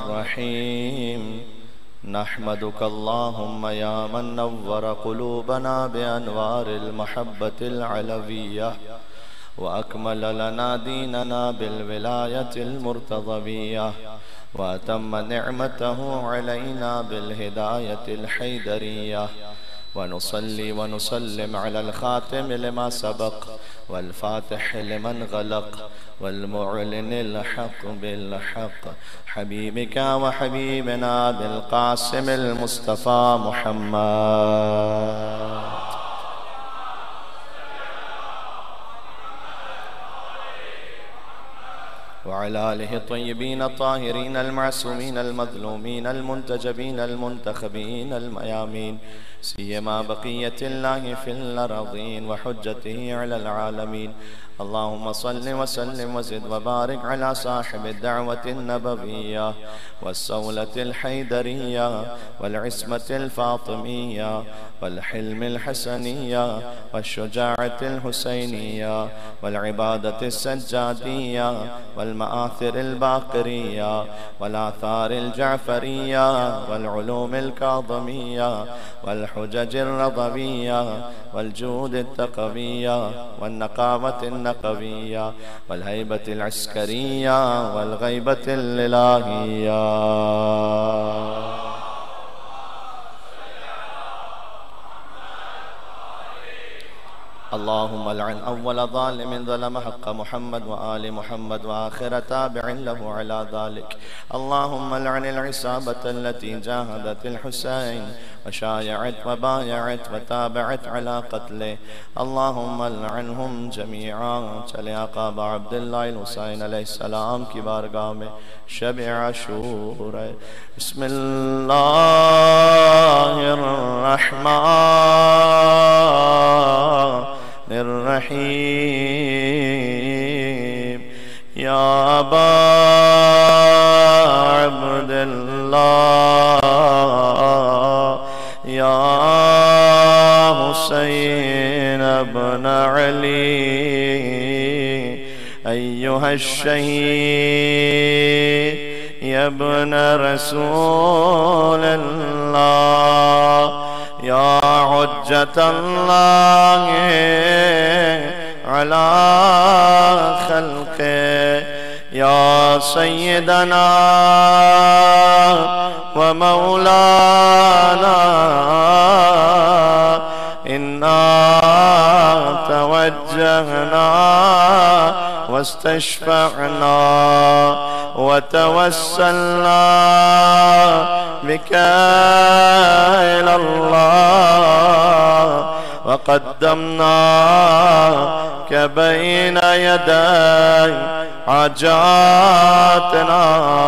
रहीम। नहमदुक अल्लाहुम्मा या मन नव्वर क़ुलूबना बिअनवारिल महब्बतिल अलविय्या व अकमल लना दीनना बिल विलायतिल मुर्तज़विय्या व अतम्म निअमतहु अलैना बिल हिदायतिल हैदरिय्या व नुसल्ली व नुसल्लिम अलल खातिम लिमा सबक़ वल फातिह लिमन गलक़ वल मुअलिनिल हक़ बिल हक़ हबीबिका व हबीबिना बिल क़ासिमिल मुस्तफ़ा मुहम्मद वअला आलिहि तय्यबीन ताहिरीन अल-मासूमीन अल-मज़लूमीन अल-मुंतजबीन अल-मुंतखबीन अल-मयामीन सियमा बक़ियतिल्लाहि फिल अरज़ीन व हुज्जतिही अलल आलमीन। अल्लाहुम्मा सल्लि व सल्लिम व ज़िद व बारिक अला साहिबिद दअवतिन नबविय्या वस्सौलतिल हैदरिय्या वल इस्मतिल फ़ातिमिय्या वल हिल्मिल हसनिय्या वश्शुजाअतिल हुसैनिय्या वल इबादतिस सज्जादिय्या वल मआथिरिल बाक़रिय्या वल आथारिल जाफ़रिय्या वल उलूमिल काज़िमिय्या वल हुज्जजिर रज़विय्या वल जूदित तक़विय्या वन नक़ावतिन नक़विय्या वल हैबतिल अस्करिय्या वल ग़ैबतिल इलाहिय्या। अल्लाहुम्मा लअन अव्वल ज़ालिमिन ज़लम हक़्क़ मुहम्मद व आलि मुहम्मद व आखिर ताबिइन लहु अला ज़ालिक। अल्लाहुम्मा लअनिल इसाबतल्लती जाहदतिल हुसैन व शायअत व बायअत व ताबअत अला क़त्लिही। अल्लाहुम्मा लअनहुम जमीआ। चले आका अबा अब्दुल्लाह हुसैन अलैहिस्सलाम की बारगाह में शब आशूरा। बिस्मिल्लाहिर रहमानिर रहीम। या अबा अब्दुल्लाह या हुसैन इब्न अली अय्युहश शहीद इब्न रसूलल्लाह या हुज्जतल्लाह अला खल्क़े या सय्यदना व मौलाना इन्ना तवज्जहना वस्तशफ़अना व तवस्सलना बिका इलल्लाह व क़द्दमनाक बैन यदै हाजातना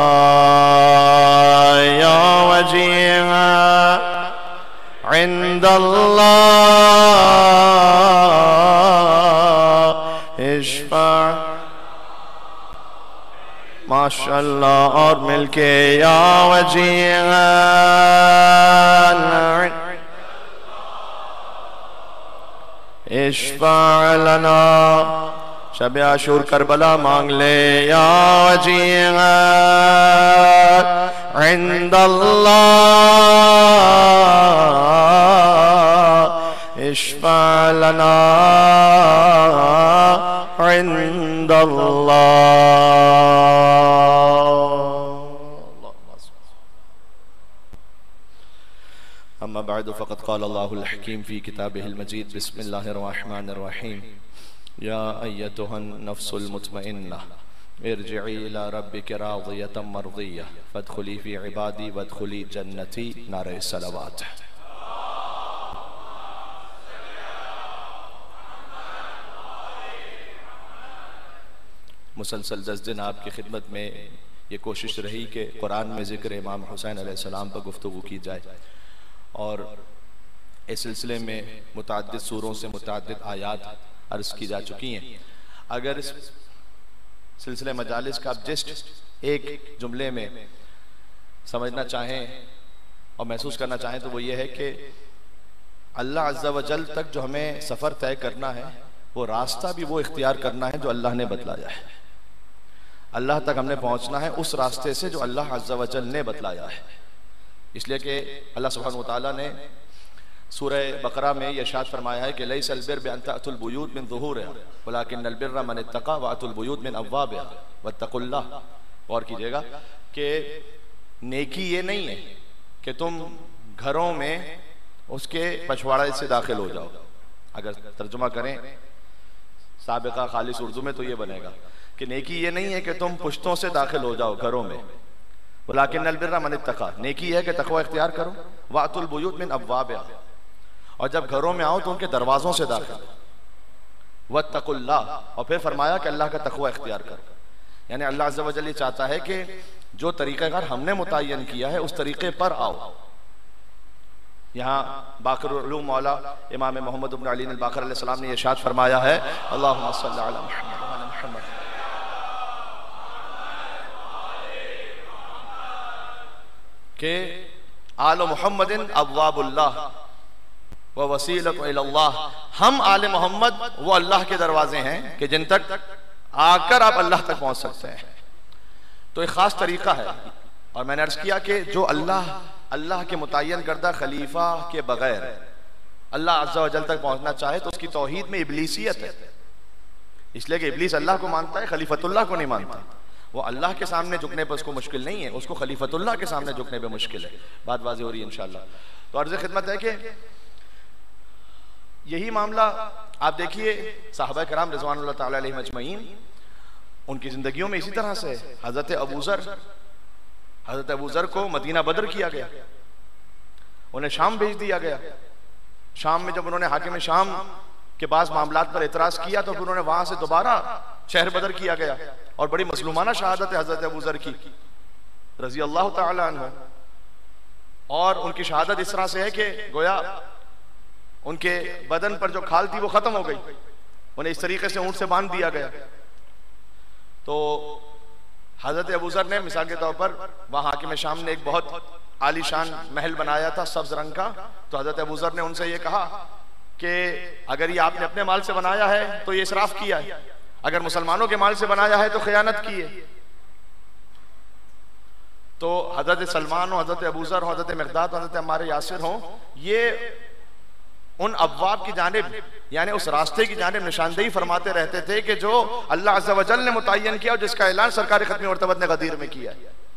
या वजीहा इंदल्लाह इश्फ़ा। माशाअल्लाह और मिलके या वजीहा इश्फ़ा लना। शब आशूर करबला मांग ले या वजीहा इंदल्लाह इश्फ़ा लना इंदल्लाह। अम्मा बअद फ़क़द क़ाल अल्लाहुल हकीम फ़ी किताबिहिल मजीद। बिस्मिल्लाहिर रहमानिर रहीम। या अय्यतुहन नफ्सुल मुतमइन्ना इरजिई इला रब्बिकी राज़ियतम मर्ज़िय्या फ़दख़ुली फ़ी इबादी वदख़ुली जन्नती। नारे सलावत। मुसलसल 10 दिन आपकी खिदमत में ये कोशिश रही कि कुरान में ज़िक्र इमाम हुसैन अलैहिस्सलाम पर गुफ्तगू की जाए और इस सिलसिले में मुतअद्दिद सूरों से मुतअद्दिद आयात अर्ज़ की जा चुकी हैं। अगर इस सिलसिले मजालिस का आप जस्ट एक जुमले में समझना चाहें और महसूस करना चाहें तो वो ये है कि अल्लाह अज़्ज़ा व जल तक जो हमें सफ़र तय करना है वो रास्ता भी वो इख्तियार करना है जो अल्लाह ने बतलाया है। अल्लाह तक हमने पहुंचना है उस रास्ते से जो अल्लाह अज़्ज़ा व जल ने बतलाया है। इसलिए कि अल्लाह सुब्हानहु व तआला ने सूरह बकरा में यह इरशाद फरमाया है कि लैसल बिर्र बिअन तअतुल बुयूत मिन ज़ुहूरिहा वलाकिन्नल बिर्र मन इत्तक़ा व अतुल बुयूत मिन अब्वाबिहा वत्तक़ुल्लाह। और कीजिएगा कि नेकी ये नहीं है कि तुम घरों में उसके पछवाड़े से दाखिल हो जाओ। अगर तर्जुमा करें साबिका खालिस उर्दू में तो ये बनेगा कि नेकी ये नहीं है कि तुम पुश्तों से दाखिल हो जाओ घरों में, वलाकिन्नल बिर्र मन इत्तक़ा, नेकी है कि तक़वा इख्तियार करो, व अतुल बुयूत मिन अब्वाबिहा, और जब घरों में आओ तो उनके दरवाजों से दाखिल, वत्तक़ुल्लाह, और फिर फरमाया कि अल्लाह का तक़वा इख्तियार करो। यानी अल्लाह अज़्ज़ा व जल ये चाहता है कि जो तरीक़ाकार हमने मुतय्यन किया है उस तरीक़े पर आओ। यहाँ बाक़िरुल उलूम मौला इमाम मोहम्मद इब्न अली अल-बाक़िर अलैहिस्सलाम ने इरशाद फरमाया है, अल्लाहुम्मा सल्लि अला मुहम्मद व अला मुहम्मद, के आल मुहम्मदिन अब्वाबुल्लाह व वसीलतु इलल्लाह, हम आले मोहम्मद वो अल्लाह के दरवाजे हैं कि जिन तक आकर आप अल्लाह तक पहुंच सकते हैं। तो एक खास तरीका है, और मैंने अर्ज किया कि जो अल्लाह के मुतय्यन करदा खलीफा के बगैर अल्लाह अज़्ज़ा व जल तक पहुंचना चाहे तो उसकी तौहीद में इब्लीसियत है। इसलिए कि इब्लीस अल्लाह को मानता है, खलीफतुल्लाह को नहीं मानता। वो अल्लाह के सामने झुकने पर उसको मुश्किल नहीं है, उसको खलीफतुल्लाह के सामने झुकने पर मुश्किल है। बात वाज़ेह हो रही है इंशाअल्लाह। तो अर्ज़ खिदमत है कि यही मामला आप देखिए सहाबा किराम रिज़वानुल्लाह तआला अलैहिम अजमईन, उनकी जिंदगियों में इसी तरह से हजरत अबू ज़र को मदीना बदर किया गया, उन्हें शाम भेज दिया गया। शाम में जब उन्होंने हाकिम शाम के पास मामलात पर एतराज किया तो फिर उन्होंने वहां से दोबारा शहर बदर किया गया, और बड़ी मजलूमाना शहादत है हजरत अबू ज़र की रज़ी अल्लाह तआला अन्हु। और उनकी शहादत इस तरह से है कि गोया उनके बदन पर जो खाल थी वो खत्म हो गई, उन्हें इस तरीके से ऊंट से बांध दिया गया। तो हजरत अबू ज़र ने मिसाल के तौर पर वहां हाकिम शाम ने एक बहुत आलीशान महल बनाया था सब्ज रंग का, तो हजरत अबू ज़र ने उनसे ये कहा कि अगर ये आपने अपने माल से बनाया है तो ये इसराफ किया है, अगर मुसलमानों के माल से बनाया है तो खयानत की है। तो हजरत सलमान हो, हजरत अबू ज़र हो, हजरत मिक़दाद, हजरत अम्मार यासिर हो, ये उन अब्वाब की जानिब यानी उस रास्ते की जानिब निशानदेही फरमाते रहते थे कि जो अल्लाह अज़्ज़ा व जल ने मुतय्यन किया और जिसका ऐलान सरकार खत्मी मरतबत ने गदीर में किया।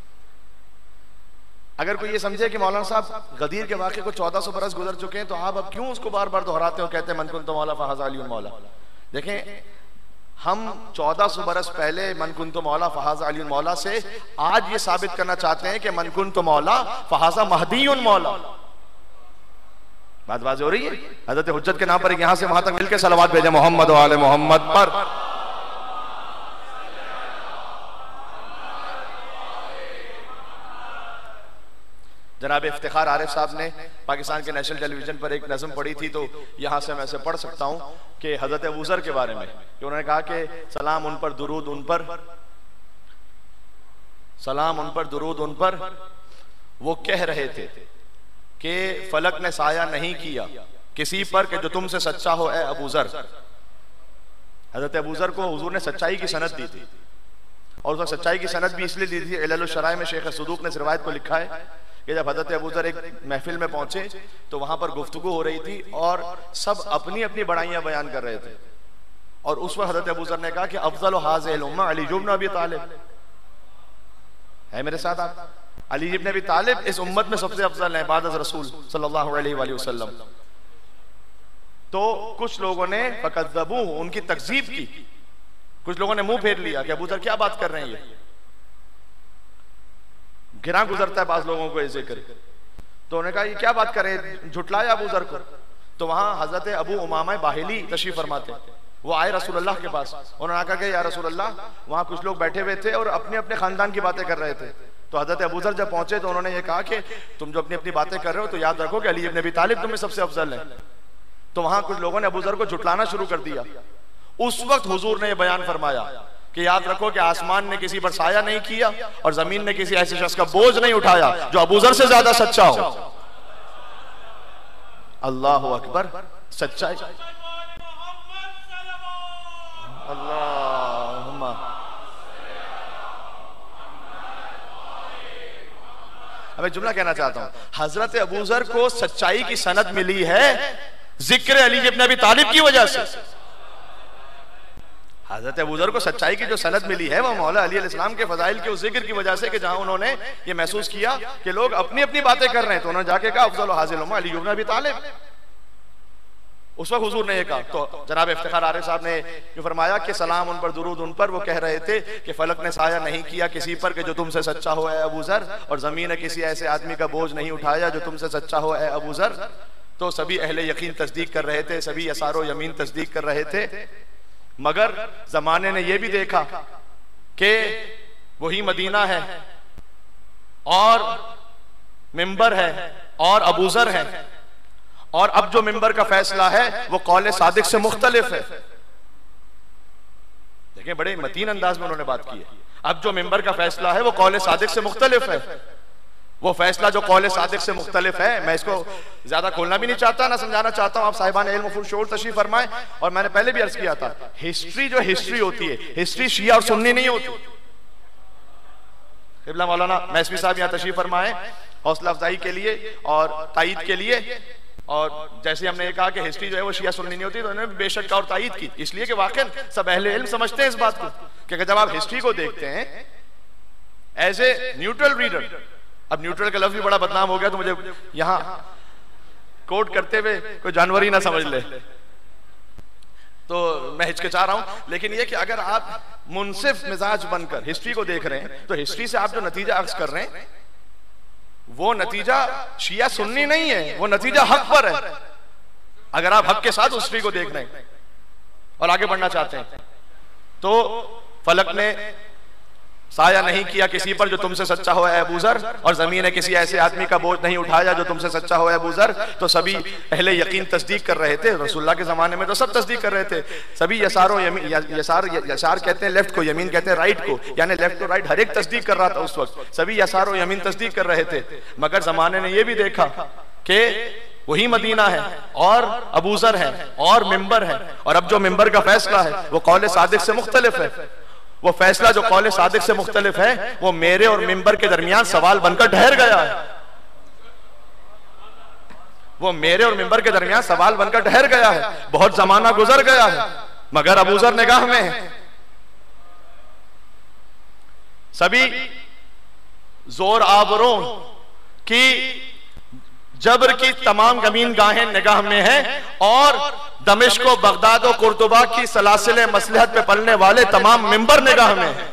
अगर कोई ये समझे कि मौलाना साहब गदीर के वाक़े को 1400 बरस गुजर चुके हैं तो आप अब क्यों उसको बार बार दोहराते हो, कहते हैं मन कुंतु मौला फहाज़ा अली मौला। देखें, हम 1400 बरस पहले मन कुंतु मौला फहाज़ा अली मौला से आज ये साबित करना चाहते हैं कि मन कुंतु मौला फहाज़ा महदी मौला। बात वाज़ेह हो रही है। हज़रत हुज्जत के नाम पर यहां से वहां तक मिलकर सलावत भेजे मोहम्मद व आले मोहम्मद पर। जनाब इफ्तिखार आरिफ साहब ने पाकिस्तान के नेशनल टेलीविजन पर एक नज़म पढ़ी थी, तो यहां से मैं ऐसे पढ़ सकता हूं कि हज़रत अबू ज़र के बारे में कि उन्होंने कहा कि सलाम उन पर दुरूद उन पर, सलाम उन पर दुरूद उन पर, वो कह रहे थे कि फलक ने साया नहीं किया किसी पर कि जो तुमसे सच्चा हो ए अबू ज़र। हजरत अबू ज़र को हुजूर ने सच्चाई की सनद दी थी, और उसको सच्चाई की सनद भी इसलिए दी थी, इलालुश शराय में शेख सदूक ने इस रिवायत को लिखा है कि जब हजरत अबू ज़र एक महफिल में पहुंचे तो वहां पर गुफ्तगू हो रही थी और सब अपनी अपनी बड़ाइयां बयान कर रहे थे, और उस वक्त हजरत अबू ज़र ने कहा कि अफज़ल हाज़िहिल उम्मा अली इब्न अबी तालिब है, मेरे साथ आप, अली इब्न अबी तालिब इस उम्मत में सबसे अफजल है बाद रसूल सल्लल्लाहु अलैहि वसल्लम। तो कुछ लोगों ने फकज़्ज़बू, उनकी तकज़ीब की, कुछ लोगों ने मुंह फेर लिया कि अबू ज़र क्या बात कर रहे हैं, ये गिरा गुजरता है बाज लोगों को ये जिक्र। तो उन्होंने कहा ये क्या बात करें, झुटलाया अबू ज़र को। तो वहां हजरत अबू उमामा बाहिली तशरीफ फरमाते, वो आए रसूलुल्लाह के पास, उन्होंने कहा कि या रसूलुल्लाह, वहां कुछ लोग बैठे हुए थे और अपने अपने खानदान की बातें कर रहे थे। तो हजरत अबू ज़र जब पहुंचे तो उन्होंने ये कहा कि तुम जो अपनी अपनी बातें कर रहे हो तो याद रखो कि अली इब्न अबी तालिब तुम्हें सबसे अफजल है। तो वहां कुछ लोगों ने अबू ज़र को झुटलाना शुरू कर दिया। उस वक्त हुजूर ने यह बयान फरमाया कि याद रखो कि आसमान ने किसी पर साया नहीं किया और जमीन ने किसी ऐसे शख्स का बोझ नहीं उठाया जो अबू ज़र से ज्यादा सच्चा हो। अल्लाहु अकबर, सच्चाई। अल्लाहुम्मा अब एक जुमला कहना चाहता हूं, हजरत अबू ज़र को सच्चाई की सनद मिली है जिक्र अली इब्न अबी तालिब की वजह से। हजरत अबू ज़र को सच्चाई की जो सनद मिली है वो मौला अली अलैहिस्सलाम के फजाइल के उस जिक्र की वजह से कि जहां उन्होंने ये महसूस किया कि लोग अपनी अपनी बातें कर रहे हैं, तो उन्होंने जाके कहा अफज़ल हाज़िल उम्मा अली इब्न अबी तालिब। उस वक्त हुजूर ने ये कहा, तो जनाब इफ्तिखार आरिफ साहब ने जो फरमाया कि सलाम उन पर, दुरूद उन पर, वो कह रहे थे कि फलक ने साया नहीं किया किसी पर कि जो तुमसे सच्चा हो ए अबू ज़र, और ज़मीन ने किसी ऐसे आदमी का बोझ नहीं उठाया जो तुमसे सच्चा हो ए अबू ज़र। तो सभी अहले यकीन तस्दीक कर रहे थे, सभी यसारो यमीन तस्दीक कर रहे थे, मगर जमाने ने यह भी देखा कि वही मदीना है और मिंबर है और अबू ज़र है, और अब जो मिंबर का फैसला है वो कौले सादिक से मुख्तलिफ है। देखिए बड़े मतीन अंदाज में उन्होंने बात की है। अब जो मिंबर का फैसला है वो कौले सादिक से मुख्तलिफ है। वो फैसला जो कौले सादिक से मुख्तलिफ है, मैं इसको ज्यादा खोलना भी नहीं चाहता ना समझाना चाहता हूं। आप साहिबान इल्म फुल शोर तशरीफ फरमाएं। और मैंने पहले भी अर्ज किया था, हिस्ट्री जो हिस्ट्री होती है, हिस्ट्री शिया और सुन्नी नहीं होती। क़िबला मौलाना मैसवी साहब यहाँ तशरीफ फरमाए हौसला अफजाई के लिए और तायीद के लिए। और जैसे हमने कहा कि हिस्ट्री जो है वो शिया सुन्नी नहीं होती, तो उन्होंने बेशक और तायीद की, इसलिए कि वाकई सब अहले इल्म समझते हैं इस बात को कि जब आप हिस्ट्री को देखते हैं एज ए न्यूट्रल रीडर, अब न्यूट्रल का लफ्ज भी बड़ा बदनाम हो गया, तो मुझे यहां कोट करते हुए कोई जानवर ही ना समझ ले, तो मैं हिचकिचा रहा हूं। लेकिन ये कि अगर आप मुनसिफ मिजाज बनकर हिस्ट्री को देख रहे हैं, तो हिस्ट्री से आप जो नतीजा अक्स कर रहे हैं वो नतीजा शिया सुन्नी नहीं है, वो नतीजा हक पर है। अगर आप हक के साथ हिस्ट्री को देख रहे हैं और आगे बढ़ना चाहते हैं, तो फलक ने साया नहीं किया किसी पर जो तुमसे सच्चा हो ए अबू ज़र, और ज़मीन ने किसी ऐसे आदमी का बोझ नहीं उठाया जो तुमसे सच्चा हो ए अबू ज़र। तो सभी अहले यकीन तस्दीक कर रहे थे, रसूलुल्लाह के ज़माने में तो सब तस्दीक कर रहे थे। सभी यसारो यमीन, यसार कहते हैं लेफ्ट को, यमीन कहते हैं राइट को, यानी लेफ्ट टू राइट हर एक तस्दीक कर रहा था उस वक्त। सभी यसारो यमीन तस्दीक कर रहे थे, मगर ज़माने ने यह भी देखा कि वही मदीना है और अबू ज़र है और मिंबर है, और अब जो मिंबर का फैसला है वो कौले सादिक से मुख्तलिफ है। वो फैसला जो कौले सादिक से मुख्तलिफ है वो मेरे और मिंबर के दरमियान सवाल बनकर ठहर गया है। वो मेरे और मिंबर के दरमियान सवाल बनकर ठहर गया है। बहुत जमाना गुजर गया है, मगर अबू ज़र निगाह में है। सभी जोर आवरों की जबर की तमाम गमीन गाहें निगाह में है, और दमिश्क व बगदाद और कुर्तुबा की सलासिले मसलहत पे पलने वाले तमाम मिंबर निगाह में है।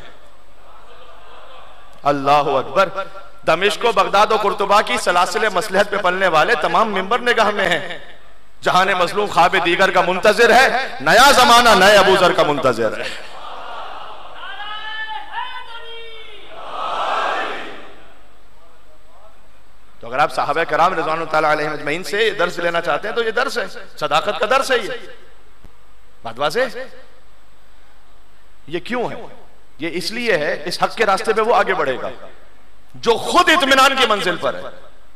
अल्लाह अकबर। दमिश्क व बगदाद और कुर्तुबा की सलासिले मसलहत पे पलने वाले तमाम मिंबर निगाह में है। जहाने मजलूम ख्वाब दीगर का मुंतजिर है, नया जमाना नए अबू ज़र का मुंतजिर है। तो अगर आप साहबे कराम रिज़वानुल्लाह तआला अलैहिम अजमईन से दर्स लेना चाहते हैं तो ये दर्स है, सदाकत का दर्स है। ये बात वाज़ेह। ये क्यों है? ये इसलिए है, इस हक के रास्ते पे वो आगे बढ़ेगा जो खुद इत्मीनान की मंजिल पर है।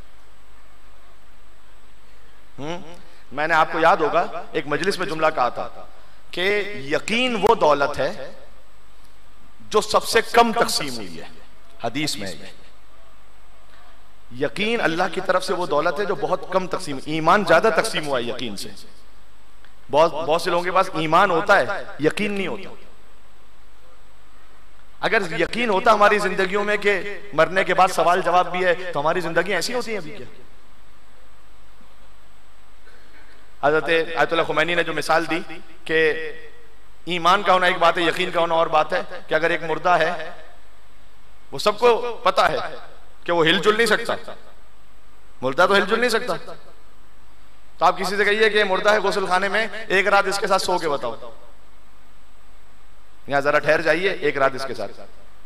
मैंने आपको याद होगा एक मजलिस में जुमला कहा था कि यकीन वो दौलत है जो सबसे कम तकसीम हुई है। हदीस में है यकीन अल्लाह की तरफ से वो दौलत है जो बहुत कम तकसीम, ईमान ज्यादा तकसीम हुआ है यकीन से। बहुत से लोगों के पास ईमान होता है, यकीन नहीं होता। अगर यकीन होता हमारी जिंदगियों में कि मरने के बाद सवाल जवाब भी है, तो हमारी जिंदगी ऐसी होती है अभी क्या? हज़रत आयतुल्लाह खुमैनी ने जो मिसाल दी कि ईमान का होना एक बात है, यकीन का होना और बात है, कि अगर एक मुर्दा है, वो सबको पता है कि वो हिलजुल नहीं सकता, मुर्दा तो हिलजुल नहीं सकता, तो आप किसी से कहिए कि मुर्दा है गुस्ल खाने में, एक रात इसके साथ सो के बताओ, यहां जरा ठहर जाइए, एक रात इसके साथ।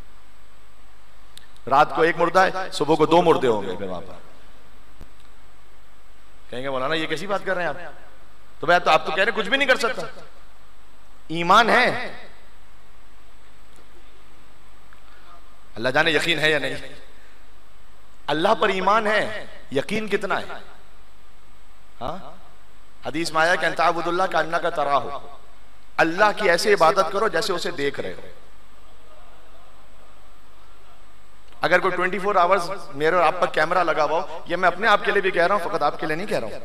रात को एक मुर्दा है, सुबह को 2 मुर्दे होंगे। फिर वहां पर कहेंगे मौलाना ये कैसी बात कर रहे हैं आप? तो भाई तो आप तो कह रहे कुछ भी नहीं कर सकता। ईमान है, अल्लाह जाने यकीन है या नहीं। अल्लाह पर ईमान है, यकीन कितना है? हाँ, हदीस में आया कि अंताबुदुल्लाह का अन्ना का तरा हो, अल्लाह की ऐसे इबादत करो जैसे उसे देख रहे हो। अगर कोई 24 आवर्स मेरे और आप पर कैमरा लगा हुआ हो, ये मैं अपने आप के लिए भी कह रहा हूं, फकत आपके लिए नहीं कह रहा हूं।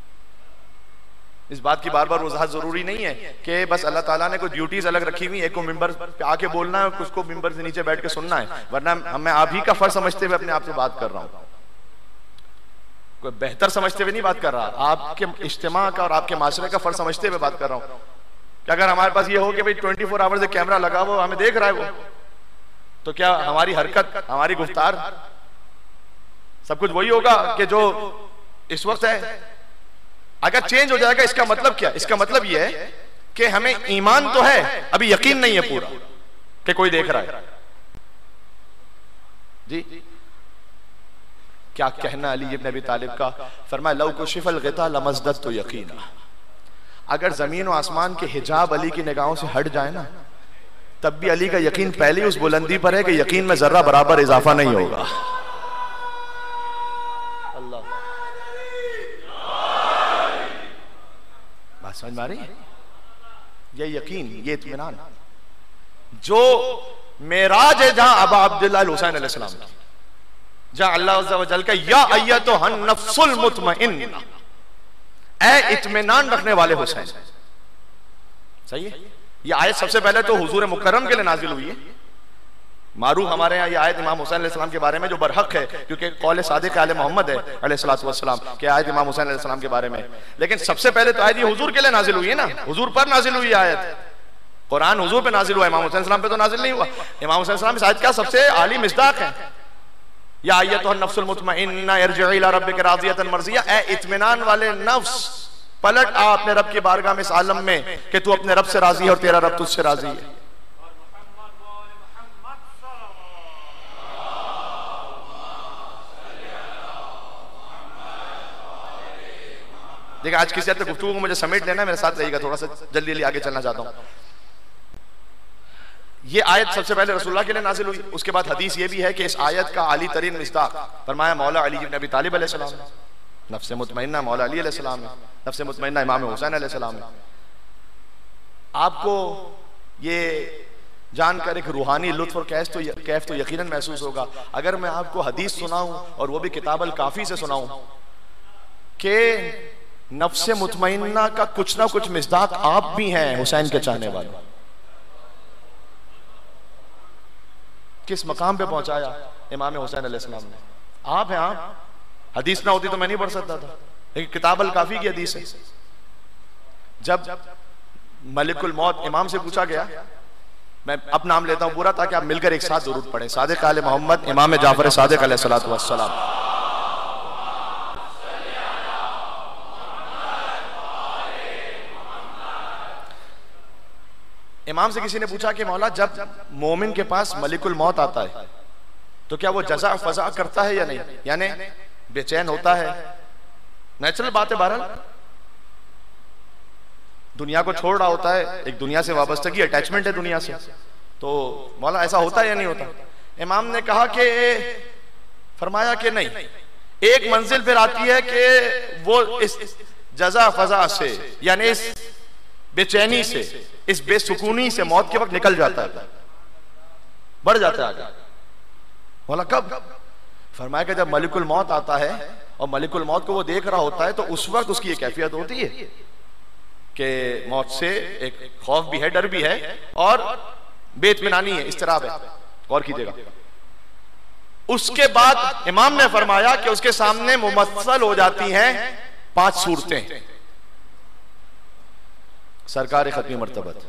इस बात की बार बार वजाहत जरूरी नहीं है कि बस अल्लाह ताला ने कोई ड्यूटीज अलग रखी हुई, एक को मिंबर पे आके बोलना है, कुछ को मिंबर से नीचे बैठ के सुनना है, वरना मैं आप ही का फर्ज समझते हुए अपने आप से बात कर रहा हूं, कोई बेहतर समझते हुए नहीं बात कर रहा, आपके इज्तिमा का और आपके माशरे का फर्ज समझते हुए बात कर रहा हूं। कि अगर हमारे पास ये हो कि भाई 24 आवर्स कैमरा लगा हुआ, हमें देख रहा है वो, तो क्या हमारी हरकत, हमारी गुफ्तार, सब कुछ वही होगा कि जो इस वक्त है? अगर चेंज हो जाएगा, इसका मतलब क्या? इसका मतलब यह है कि हमें ईमान तो है, अभी यकीन नहीं है पूरा कि कोई देख रहा है। जी क्या कहना अली इब्न अबी तालिब का, फरमाया लौ कुशिफल गिता लमज़दत तो यकीना, अगर जमीन और आसमान के हिजाब अली की निगाहों से हट जाए ना, तब भी अली का यकीन पहले उस बुलंदी पर है कि यकीन में जर्रा बराबर इजाफा नहीं होगा। अल्लाह, बात समझ में आ रही है? ये यकीन, ये इत्मीनान जो मेराज है, जहां अबा अब्दुल्लाह हुसैन अलैहिस्सलाम की, जहां अल्लाह अज़्ज़ा व जल का या अय्यतुहन नफ्सुल मुतमइन्ना, ए इत्मीनान रखने वाले हुसैन। सही है? ये आयत सबसे पहले तो हुजूर मुकर्रम के लिए नाजिल हुई है। मारूफ हमारे यहाँ ये आयत इमाम हुसैन अलैहिस्सलाम के बारे में, जो बरहक है, क्योंकि कौल सादिक आले मोहम्मद है अलैहिस्सलातु वस्सलाम के आयत इमाम हुसैन अलैहिस्सलाम के बारे में, लेकिन सबसे पहले तो आयत ये हुजूर के लिए नाजिल हुई है ना, हुजूर पर नाजिल हुई आयत। कुरान हुजूर पे नाजिल हुआ, इमाम हुसैन अलैहिस्सलाम पे तो नाजिल नहीं हुआ। इमाम हुसैन अलैहिस्सलाम इस आयत का सबसे आली मिस्दाक है। या अय्यतुहन नफ्सुल मुतमइन्ना इरजिई इला रब्बिका राज़ियतन मर्ज़िया, ए इत्मीनान वाले नफ्स, पलट आ अपने रब की बारगाह में इस आलम में कि तू अपने रब से राजी है और तेरा रब तुझसे राजी है। देखिए आज किसी हद तक गुफ्तगू को मुझे समेट लेना है, मेरे साथ रहिएगा, थोड़ा सा जल्दी जल्दी आगे चलना चाहता हूं। ये आयत सबसे पहले रसूलुल्लाह के लिए नाजिल हुई। उसके बाद हदीस ये भी है कि इस आयत का आली तरीन मिस्दाक फरमाया मौला अली इब्न अबी तालिब अलैहिस्सलाम, नफ्स मुतमइन्ना मौला अली अलैहिस्सलाम है, नफ्स मुतमइन्ना इमाम हुसैन अलैहिस्सलाम है। आपको ये जानकर एक रूहानी लुत्फ और कैफ तो यकीनन महसूस होगा अगर मैं आपको हदीस सुनाऊं, और वो भी किताब अल काफी से सुनाऊं, कि नफ्स मुतमइन्ना का कुछ ना कुछ मिस्दाक आप भी हैं हुसैन के चाहने वाले। किस मकाम पे पहुंचाया इमाम हुसैन अलैहिस्सलाम ने, आप हैं आप। हदीस ना होती तो मैं नहीं पढ़ सकता था, लेकिन किताब अल काफी की हदीस है। जब मलिकुल मौत इमाम से पूछा गया, मैं अब नाम लेता हूं पूरा ताकि आप मिलकर एक साथ जरूर पढ़ें, सादिक आले मोहम्मद इमाम जाफर सादिक अलैहिस्सलातु वस्सलाम। इमाम से किसी ने पूछा कि मौला जब मोमिन के पास मलिकुल मौत आता है तो क्या वो जज़ा फज़ा करता है या नहीं, यानी बेचैन होता है? नेचुरल बात है, बहरहाल दुनिया को छोड़ रहा होता है, एक दुनिया से वाबस्तगी अटैचमेंट है दुनिया से, तो मौला ऐसा होता है या नहीं होता? इमाम ने कहा कि फरमाया कि नहीं, एक मंजिल फिर आती है कि वो इस जज़ा फज़ा से, यानी इस बेचैनी से, इस बेसुकूनी से मौत के वक्त निकल जाता है, बढ़ जाता है आगे। बोला कब? फरमाया कि जब मलिकुल मौत आता है और मलिकुल मौत को वो देख रहा होता है, तो उस वक्त उसकी एक कैफियत होती है कि मौत से एक खौफ भी है, डर भी है, और बेइत्मीनानी है, इस्तराब है। और कीजिएगा, उसके बाद इमाम ने फरमाया कि उसके सामने मुमस्सल हो जाती हैं 5 सूरतें। सरकार खत्मी मर्तबत,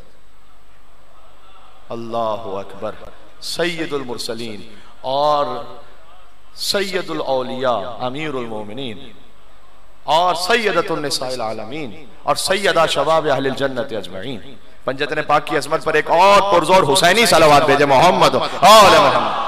अल्लाहु अकबर, सैयदुल मुरसलीन और सैयदुल औलिया अमीरुल मोमिनीन और सैयदतुन निसाइल आलमीन और सैयदा शबाब अहलिल जन्नत अजमईन। पंजतन पाक की अजमत पर एक और पुरजोर हुसैनी सलावत भेजे, मोहम्मद आले मोहम्मद।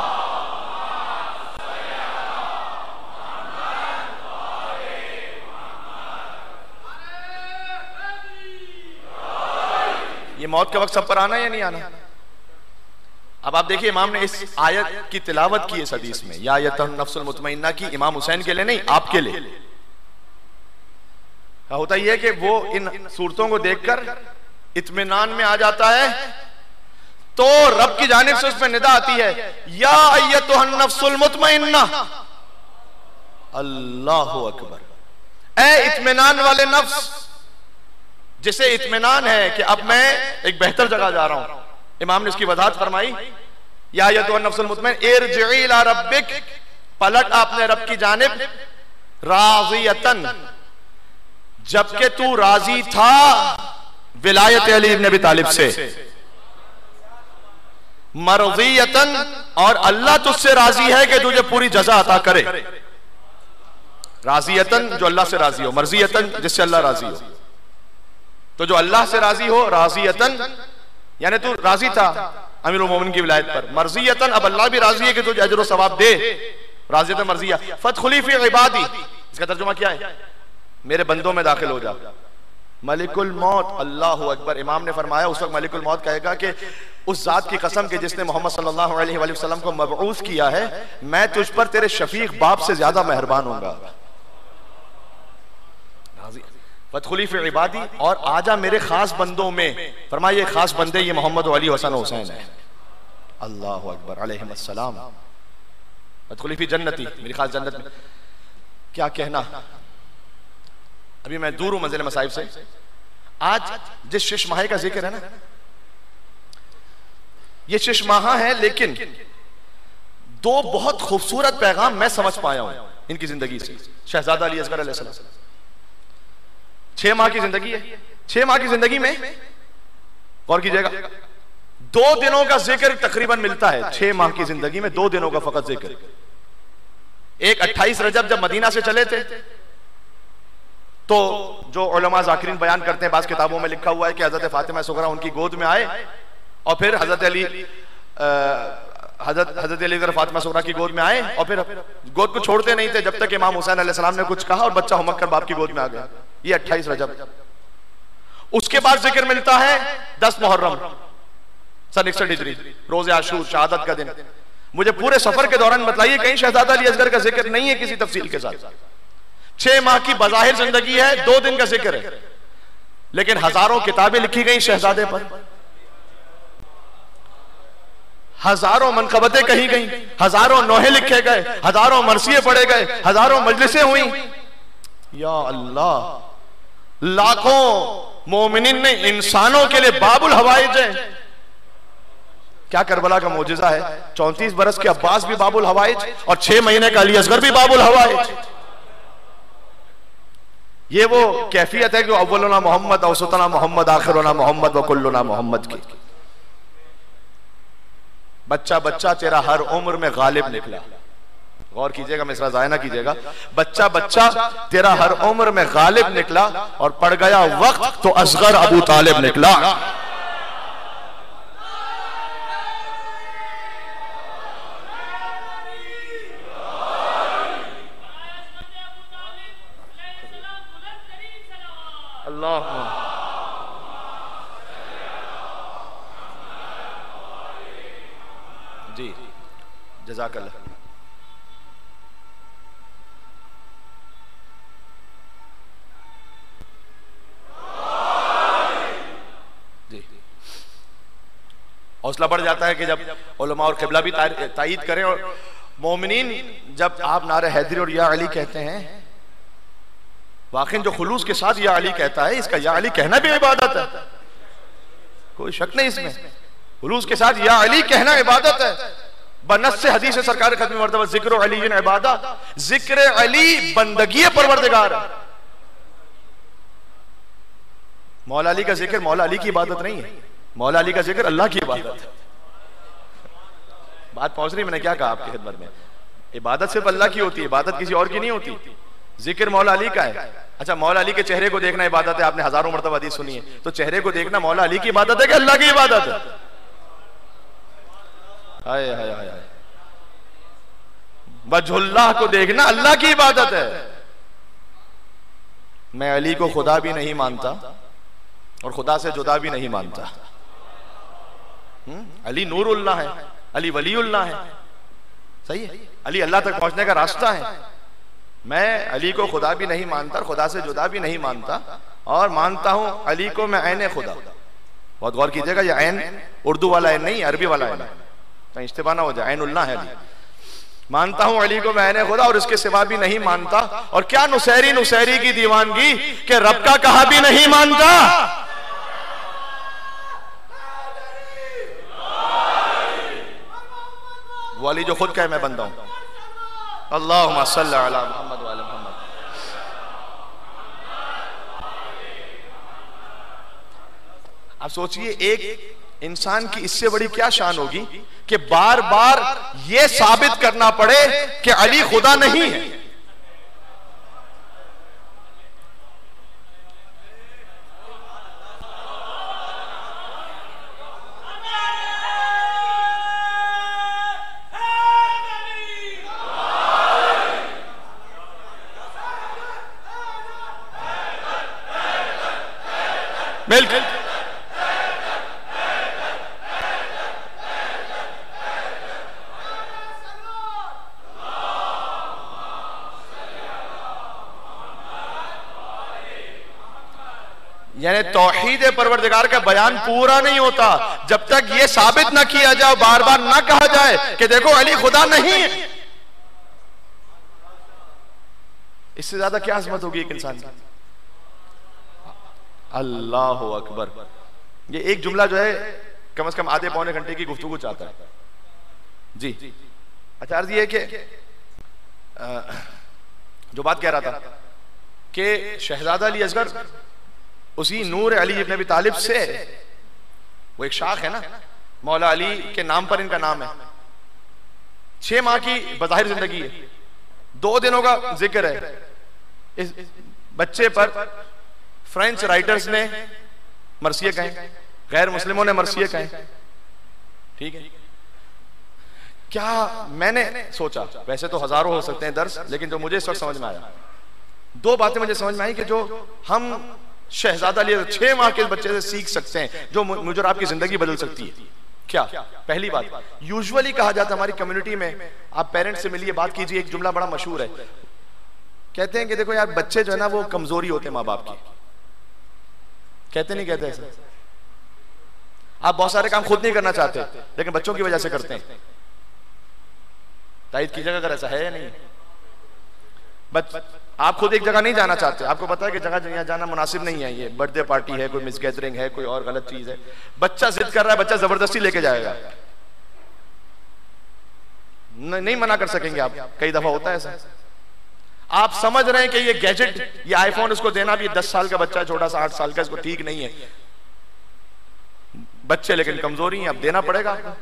ये मौत के वक्त सब पर आना या नहीं आना? अब आप देखिए, इमाम ने इस आयत की तिलावत की इस हदीस में, या अय्यतुहन नफ्सुल मुतमइन्ना की, इमाम हुसैन के लिए नहीं, आपके लिए। होता यह है कि वो इन सूरतों को देखकर इत्मीनान में आ जाता है, तो रब की जानिब से उसमें निदा आती है, या अय्यतुहन नफ्सुल मुतमइन्ना, अल्लाहु अकबर, ए इत्मीनान वाले नफ्स, जिसे इत्मीनान है कि अब मैं एक बेहतर जगह जा रहा हूं। इमाम ने इसकी वजाहत फरमाई, या अय्यतुहन नफ्सुल मुतमइन्ना इरजिई इला रब्बिक, पलट अपने रब की जानिब, राज़ियतन, जबकि तू राजी था विलायत अली इब्न अबी तालिब से, मर्ज़ियतन, और अल्लाह तुझसे राजी है कि तुझे पूरी जज़ा अता करे। राज़ियतन जो अल्लाह से राजी हो, मर्ज़ियतन जिससे अल्लाह राजी हो। तो जो अल्लाह से राजी हो, राज़ियतन यानी तू राजी था अमीरुल मोमिनीन की विलायत पर, मर्ज़ियतन अब अल्लाह भी राजी है कि तुझे अजर व सवाब दे, राज़ियतन मर्ज़िया। फदखुली फी इबादी, इसका तर्जुमा क्या है? मेरे बंदों में दाखिल हो जा। मलिकुल मौत, अल्लाहु अकबर, इमाम ने फरमाया उस वक्त मलिकुल मौत कहेगा कि उस जात की कसम के जिसने मोहम्मद सल्लल्लाहु अलैहि वसल्लम को मबऊस किया है, मैं तुझ पर तेरे शफीक बाप से ज्यादा मेहरबान होऊंगा। फदखुली फी इबादी, और आजा मेरे खास बंदों में। फरमाया ये खास बंदे ये मोहम्मद अली हसन हुसैन है, अल्लाहु अकबर अलैहिस्सलाम। फदखुली फी जन्नती, मेरी खास जन्नत में। क्या कहना, अभी मैं दूर हूं मंजिल मसाइब से। आज जिस शिश माहे का जिक्र है ना, ये शिश माहा है, लेकिन दो बहुत खूबसूरत पैगाम मैं समझ पाया हूं इनकी जिंदगी से। शहजादा अली असगर अलैहिस्सलाम, 6 माह की जिंदगी है। 6 माह की जिंदगी में गौर कीजिएगा, 2 दिनों का जिक्र तकरीबन मिलता है। 6 माह की जिंदगी में 2 दिनों का फकत जिक्र। एक 28 रजब जब मदीना से चले थे, तो जो उलमा ज़ाकिरीन बयान करते हैं, बाज़ किताबों में लिखा हुआ है कि हजरत फातिमा सुगरा उनकी गोद में आए, और फिर हजरत अली फातिमा सुगरा की गोद में आए, और फिर गोद को छोड़ते नहीं थे जब तक इमाम हुसैन अलैहिस्सलाम ने कुछ कहा, और बच्चा हुमक कर बाप की गोद में आ गया। ये 28 रजब। उसके बाद जिक्र मिलता है 10 मुहर्रम सन 61 हिजरी, रोज़े आशूर, शहादत का दिन। मुझे पूरे सफर के दौरान बताइए कहीं शहजादा अली असगर का जिक्र नहीं है किसी तफसील के साथ। 6 माह की बज़ाहिर जिंदगी है, 2 दिन का जिक्र है, लेकिन हजारों किताबें लिखी गई शहजादे पर, हजारों मनकबतें कही गई, हजारों नोहे लिखे गए, हजारों मरसिए पढ़े गए, हजारों मजलिसें हुई। या अल्लाह, लाखों मोमिनीन ने इंसानों के लिए बाबुल हवाइज है। क्या करबला का मौजिजा है, 34 बरस के अब्बास भी बाबुल हवाइज, और 6 महीने का अली असगर भी बाबुल हवाइज। ये वो कैफियत है कि अव्वलुना मोहम्मद, औसतुना मोहम्मद, आखिरुना मोहम्मद, व कुल्लुना मोहम्मद की। बच्चा बच्चा तेरा हर उम्र में गालिब निकला। गौर कीजिएगा, मिसरा ज़ाया ना कीजिएगा। बच्चा बच्चा तेरा हर उम्र में गालिब निकला, और पड़ गया वक्त तो असगर अबू तालिब निकला। जी जज़ाकल्लाह। जी हौसला बढ़ जाता है कि जब उलमा और क़िबला भी तायीद करें, और मोमिनीन जब आप नारे हैदरी और या अली कहते हैं, वाकई जो खुलूस के साथ या अली कहता है, इसका या अली कहना भी इबादत है, कोई शक नहीं इसमें। खुलूस के साथ या अली कहना इबादत है। बनस से हदीस सरकार खत्म मर्तबा जिक्र अली इबादा, जिक्र अली बंदगी परवरदिगार। मौला अली का जिक्र मौला अली की इबादत नहीं है, मौला अली का जिक्र अल्लाह की इबादत है। बात पहुंच रही, मैंने क्या कहा आपकी खिदमत में? इबादत सिर्फ अल्लाह की होती है, इबादत किसी और की नहीं होती। जिक्र मौला अली का है। अच्छा, मौला अली के चेहरे को देखना इबादत है, आपने हजारों मर्तबा हदीस सुनी है, तो चेहरे को देखना मौला अली की इबादत है कि अल्लाह की इबादत है? हाय हाय हाय, वजहुल्लाह को देखना अल्लाह की इबादत है। मैं अली को खुदा भी नहीं मानता और खुदा से जुदा भी नहीं मानता। अली नूरुल्लाह है, अली वलीउल्लाह है, सही है, अली अल्लाह तक पहुंचने का रास्ता है। मैं अली को खुदा भी नहीं मानता, खुदा से जुदा भी नहीं मानता, और मानता हूं अली को मैं ऐने खुदा। बहुत गौर कीजिएगा, ये ऐन उर्दू वाला ऐन नहीं, अरबी वाला ऐन है, कहीं इस्तेमाल ना हो जाए। ऐनुल्लाह है अली। मानता हूं अली को मैंने खुदा और इसके सिवा भी नहीं मानता। और क्या नुसैरी की दीवानगी कि रब का कहा भी नहीं मानता। वो अली जो खुद कहे मैं बंदा हूं। अल्लाहुम्मा सल्ली अला मुहम्मद व अला मुहम्मद। आप सोचिए एक इंसान की इससे बड़ी क्या शान होगी कि बार बार यह साबित करना पड़े कि अली खुदा नहीं है। बिल्कुल यानी तौहीद परवरदिगार का बयान पूरा नहीं होता जब तक ये साबित ना किया जाए, बार बार ना कहा जाए कि देखो अली खुदा नहीं है। इससे ज्यादा क्या अजमत होगी एक इंसान की। अल्लाह अकबर। ये एक जुमला जो है कम से कम आधे पौने घंटे की गुफ्तगू चाहता है जी। अच्छा अर्ज ये कि जो बात कह रहा था कि शहजादा अली असगर उसी नूर अली इब्न अबी तालिब से, वो एक शाख है ना, मौला अली के नाम पर इनका नाम है। 6 माह की बज़ाहिर जिंदगी है, 2 दिनों का जिक्र है। इस बच्चे पर फ्रेंच राइटर्स ने मरसिये कहे, गैर मुस्लिमों ने मरसिये कहे, ठीक है। क्या मैंने सोचा, वैसे तो हजारों हो सकते हैं दर्स, लेकिन जो मुझे इस वक्त समझ में आया, 2 बातें मुझे समझ में आई कि जो हम शहजादा अली 6 माह के बच्चे से सीख सकते हैं, जो मुझे और आपकी जिंदगी बदल सकती है। क्या? पहली बात, यूजुअली कहा जाता है हमारी कम्युनिटी में, आप पेरेंट्स से मिलिए, बात कीजिए, एक जुमला बड़ा मशहूर है, कहते हैं कि देखो यार बच्चे जो है ना वो कमजोरी होते हैं माँ बाप की। कहते नहीं कहते ऐसा? आप बहुत सारे काम खुद नहीं करना चाहते लेकिन बच्चों की वजह से करते हैं। तायद कीजिएगा अगर ऐसा है या नहीं। आप खुद एक जगह नहीं जाना चाहते, आपको पता है कि जगह जाना मुनासिब नहीं है, ये बर्थडे पार्टी है, कोई मिसगैदरिंग है, कोई और गलत चीज है, बच्चा जिद कर रहा है, बच्चा जबरदस्ती लेके जाएगा, नहीं मना कर सकेंगे आप। कई दफा होता है ऐसा। आप समझ रहे हैं कि ये गैजेट, ये आईफोन इसको देना भी, 10 साल का बच्चा छोटा सा, 8 साल का, इसको ठीक नहीं है। बच्चे लेकिन कमजोरी है, अब देना पड़ेगा आपको,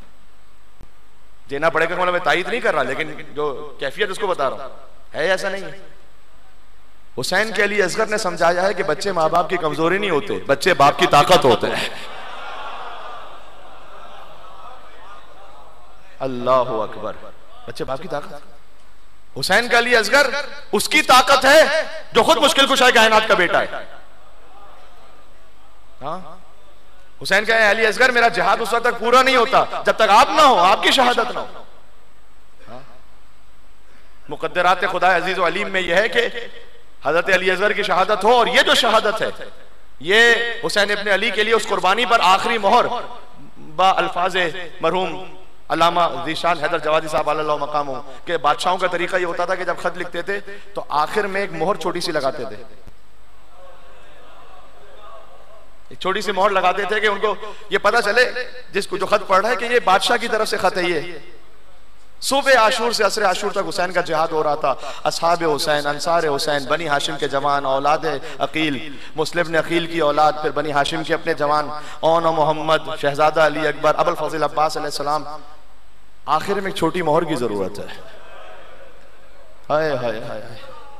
देना पड़ेगा। मतलब मैं तायद नहीं कर रहा, लेकिन जो कैफियत उसको बता रहा हूं है, ऐसा नहीं है। हुसैन के अली असगर ने समझाया है कि बच्चे माँ बाप की कमजोरी नहीं होते, बच्चे बाप की ताकत होते हैं। अल्लाह अकबर। बच्चे बाप की ताकत। हुसैन का अली असगर उसकी ताकत है जो खुद मुश्किल कुशा कायनात का बेटा है। हाँ, हुसैन का अली असगर मेरा जिहाद उस वक्त तक पूरा नहीं होता जब तक आप ना हो, आपकी शहादत ना हो। मुकद्दरात खुदा अजीज व अलीम में यह है कि हजरत अली असगर की शहादत हो, और ये जो शहादत है ये हुसैन इब्न अली के लिए उस कुर्बानी पर आखिरी मोहर बा अल्फाज मरहूम अल्लामा ज़ीशान हैदर जवादी साहब अल्लाह मकाम के बादशाहों का तरीका ये होता था कि जब खत लिखते थे तो आखिर में एक मोहर छोटी सी लगाते थे, एक छोटी सी मोहर लगाते थे कि उनको ये पता चले जिसको जो खत पढ़ रहा है कि ये बादशाह की तरफ से खत है। ये सुबह आशूर से असर आशूर तक हुसैन का जिहाद हो रहा था। असहाब हुसैन, अंसार हुसैन, बनी हाशिम के जवान, औलाद अकील, मुस्लिम ने अकील की औलाद, फिर बनी हाशिम के अपने जवान, ओन मोहम्मद, शहजादा अली अकबर, अबुल फजल अब्बास अलैहिस्सलाम। आखिर में एक छोटी मोहर की जरूरत है। हाय हाय हाय,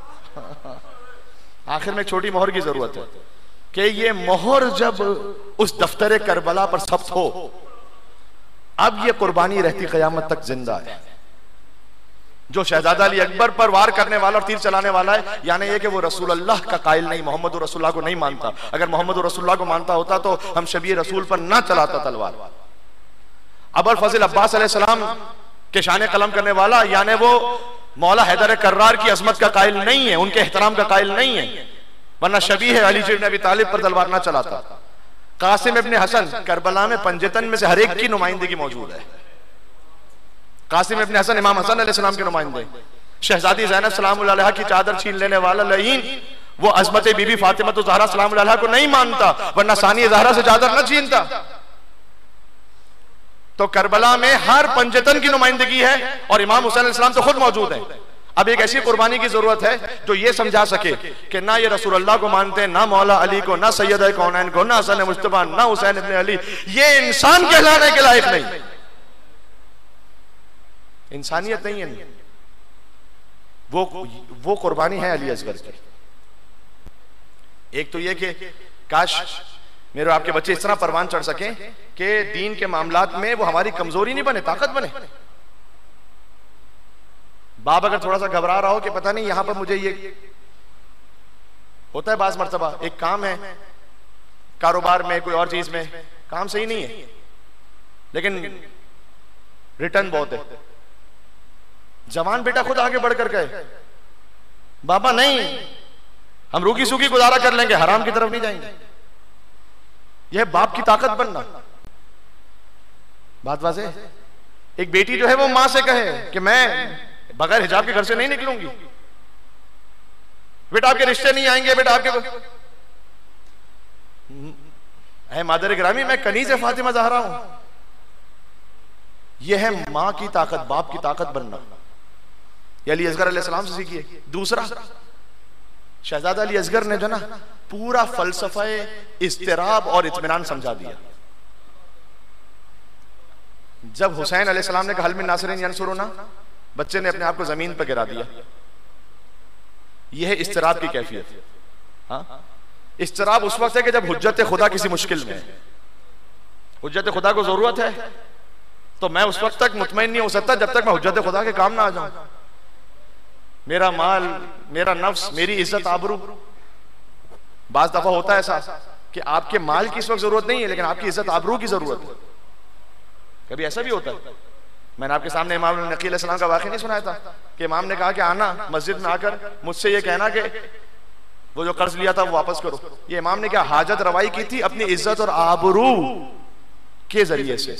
आखिर में एक छोटी मोहर की जरूरत है कि ये मोहर जब उस दफ्तर करबला पर सब्त हो, अब ये कुर्बानी रहती क़यामत तक जिंदा है। जो शहजादा अली अकबर पर वार करने वाला और तीर चलाने वाला है, यानी ये कि वो रसूल अल्लाह का कायल नहीं, मोहम्मद रसूलुल्लाह को नहीं मानता। अगर मोहम्मद रसूलुल्लाह को मानता होता तो हम शबीर रसूल पर ना चलाता तलवार। अबुल फजल अब्बास अलैहिस्सलाम के शान कलम करने वाला, यानी वो मौला हैदर कर्रार की अजमत का कायल नहीं है, उनके एहतराम का कायल नहीं है, वरना शबीह अली इब्न अबी तालिब पर तलवार ना चलाता। कासिम इब्न हसन करबला में पंजतन में से हर एक की नुमाइंदगी मौजूद है। कासिम इब्न हसन इमाम हसन अलैहिस्सलाम के नुमाइंदे, शहजादी ज़ैनब सलामुल्लाह अलैहा की चादर छीन लेने वाला लईन वो अज़मत बीबी फातिमा तो ज़हरा सलामुल्लाह अलैहा को नहीं मानता, वरना सानी ज़हरा से चादर न छीनता। तो करबला में हर पंजतन की नुमाइंदगी है और इमाम हुसैन अलैहिस्सलाम तो खुद मौजूद है। अब एक ऐसी कुर्बानी की जरूरत है जो ये समझा सके कि ना ये रसूलुल्लाह को मानते हैं, ना मौला अली को, ना सैयद कौनैन को, ना हसन मुस्तफा, ना हुसैन इब्न अली, ये इंसान कहलाने के लायक नहीं, इंसानियत नहीं है। वो कुर्बानी है अली असगर की। एक तो ये कि काश मेरे आपके बच्चे इस तरह परवान चढ़ सके कि दीन के मामलात में वो हमारी कमजोरी नहीं बने, ताकत बने। बाप अगर थोड़ा सा घबरा रहा हो कि पता नहीं यहां पर मुझे ये होता है, बाज मर्तबा एक काम है कारोबार में, कोई और चीज में काम सही नहीं है लेकिन रिटर्न बहुत है, जवान बेटा खुद आगे बढ़कर गए, बाबा नहीं हम रूखी सूखी गुजारा कर लेंगे, हराम की तरफ नहीं जाएंगे। यह बाप की ताकत बनना। बात वाज़ेह। एक बेटी जो है वो मां से कहे कि मैं बगैर हिजाब के घर से नहीं निकलूंगी, बेटा आपके रिश्ते नहीं आएंगे, बेटा आपके है मादर ग्रामी, मैं कनीज़ फातिमा ज़हरा हूं। यह है मां की ताकत, बाप की ताकत बनना। ये अली असगर अलैहिस्सलाम से सीखिए। दूसरा, शहजादा अली असगर ने जो ना पूरा फलसफा इस्तिराब और इत्मीनान समझा दिया। जब हुसैन अलैहिस्सलाम ने कहा हल मिन नासिरिन यंसुरुना, बच्चे ने अपने आप को जमीन पर गिरा दिया। यह है इस्तिराब की कैफियत। हाँ, इस्तिराब उस वक्त है कि जब हुज्जत खुदा किसी मुश्किल में है, हुज्जत खुदा को जरूरत है, तो मैं उस वक्त तक मुतमईन नहीं हो सकता जब तक मैं हुज्जत खुदा के काम ना आ जाऊं। मेरा माल, मेरा नफ्स, मेरी इज्जत आबरू। बाज दफा होता है ऐसा कि आपके माल की इस वक्त जरूरत नहीं है लेकिन आपकी इज्जत आबरू की जरूरत है। कभी ऐसा भी होता है। मैंने आपके सामने इमाम नकी अलैहिस्सलाम का वाक़या नहीं सुनाया था कि इमाम ने कहा कि आना मस्जिद में आकर मुझसे ये कहना कि वो जो कर्ज लिया था वो वापस करो। ये इमाम ने क्या हाजत रवाई की थी अपनी इज्जत और आबरू के जरिए से।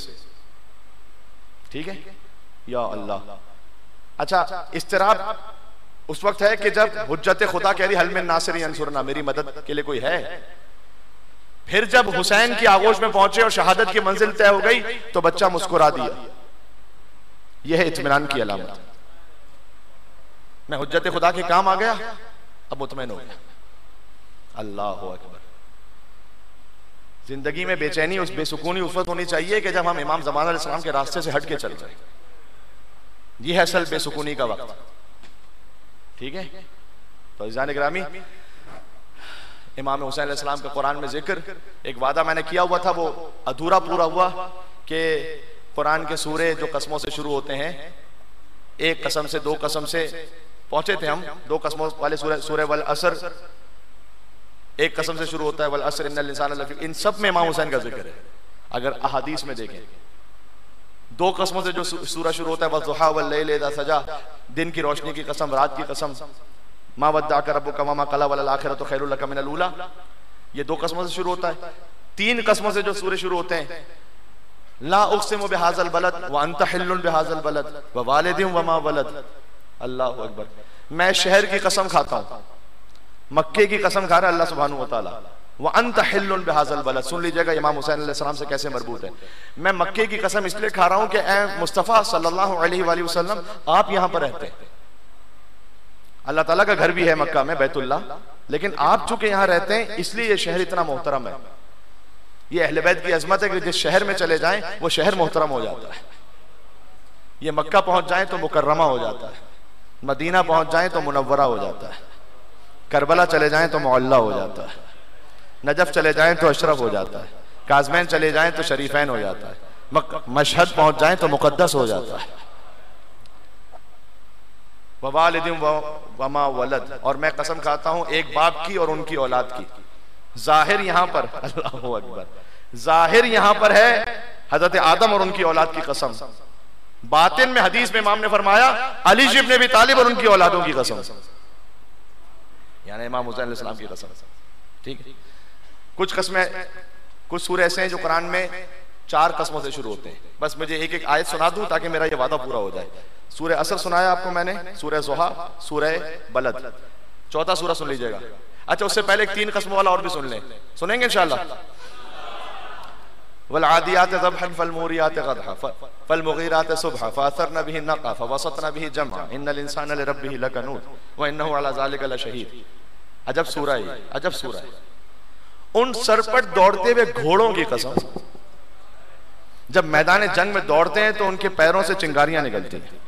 ठीक है या अल्लाह। अच्छा, इस्तिराब उस वक्त है कि जब हुज्जत खुदा कह रही हल मिन नासिरिन यंसुरना, मेरी मदद के लिए कोई है। फिर जब हुसैन की आगोश में पहुंचे और शहादत की मंजिल तय हो गई तो बच्चा मुस्कुरा दिया। यह है इत्मीनान की अलामत। मैं हुज्जत खुदा के काम आ गया, अब मुतमईन हो गया। अल्लाह अकबर। जिंदगी में बेचैनी, उस बेसुकूनी उस वक्त होनी चाहिए कि जब हम इमाम ज़मान अलैहिस्सलाम के रास्ते से हट के चल रहे। यह है असल बेसुकूनी का वक्त। ठीक है, तो इज़ान ग्रामी, इमाम हुसैन अलैहिस्सलाम का कुरान में जिक्र, एक वादा मैंने किया हुआ था वो अधूरा पूरा हुआ कि कुरान के सूरे जो कसमों से शुरू होते हैं, एक कसम से, दो कसम से पहुंचे थे हम, दो कसमों वाले सूरे वल असर, एक कसम से शुरू होता है वल असर इन्नल इंसान लफी, इन सब में इमाम हुसैन का जिक्र है। अगर अहादीस में देखें, दो कसमों से जो सूरा शुरू होता है वज़ुहा वल लैल इज़ा सजा, दिन की रोशनी की कसम, रात की कसम, मा वद्दाअक रब्बुका वमा क़ला वल आखिरतु खैरुल लका मिनल ऊला, ये दो कसमों से शुरू होता है। तीन कसमों से जो सूरे शुरू होते हैं, ला उक़सिमु बिहाज़ल बलद व अंत हिल्लुन बिहाज़ल बलद व वालिदिन व मा वलद। अल्लाहु अकबर। मैं शहर की कसम खाता हूँ, मक्के की कसम खा रहा है अल्लाह सुब्हानहू व तआला, व अंत हिल्लुन बिहाज़ल बलद। सुन लीजिएगा इमाम हुसैन अलैहिस्सलाम से कैसे मरबूत है। मैं मक्के की कसम इसलिए खा रहा हूँ कि ए मुस्तफ़ा सल्लल्लाहु अलैहि वसल्लम आप यहाँ पर रहते हैं, अल्लाह ताला का घर भी है मक्का में बैतुल्लाह, लेकिन आप चूंकि यहाँ रहते हैं इसलिए ये शहर इतना मोहतरम है। ये अहले बैत की अजमत है कि जिस शहर में चले जाएं वो शहर मोहतरम हो जाता है। ये मक्का पहुंच जाए तो मुकर्रमा हो जाता है, मदीना पहुंच जाए तो मुनव्वरा हो जाता है, करबला चले जाएं तो मुअल्ला हो जाता है, नजफ चले जाएं तो अशरफ हो जाता है, काज़मैन चले जाएं तो शरीफैन हो जाता है, मशहद पहुंच जाएं तो मुकद्दस हो जाता है। ववालिदिन वमा वलद, और मैं कसम खाता हूं एक बाप की और उनकी औलाद की। जाहिर यहां पर, अल्लाहु अकबर, जाहिर यहां पर है हजरत आदम और उनकी औलाद की कसम। बातिन में हदीस में इमाम ने फरमाया अली इब्न अबी तालिब और उनकी औलादों की कसम, यानी इमाम हुसैन अलैहिस्सलाम की कसम। ठीक है, कुछ कसमें कुछ सूरे ऐसे हैं जो कुरान में 4 कस्मों से शुरू होते हैं। बस मुझे एक एक आयत सुना दूं ताकि मेरा ये वादा पूरा हो जाए। सूरे असर सुनाया आपको मैंने, सूरे ज़ुहा, सूरे बलद, चौथा सूरा सुन लीजिएगा। अच्छा, उससे पहले एक 3 कस्मों वाला और भी सुन लें, सुनेंगे इंशाअल्लाह। वल आदियात ज़बहन फल मूरियात ग़दहा फल मुग़ीरात सुबहा फ़अथरन बिही नक़ा फ़वसतन बिही जमअ इन्नल इंसान लिरब्बिही लकनूद व इन्नहु अला ज़ालिका लशहीद। अजब सूरा है, अजब सूरा है। उन सरपट दौड़ते हुए घोड़ों की कसम, जब मैदान जंग में दौड़ते हैं तो उनके पैरों से चिंगारियां निकलती हैं।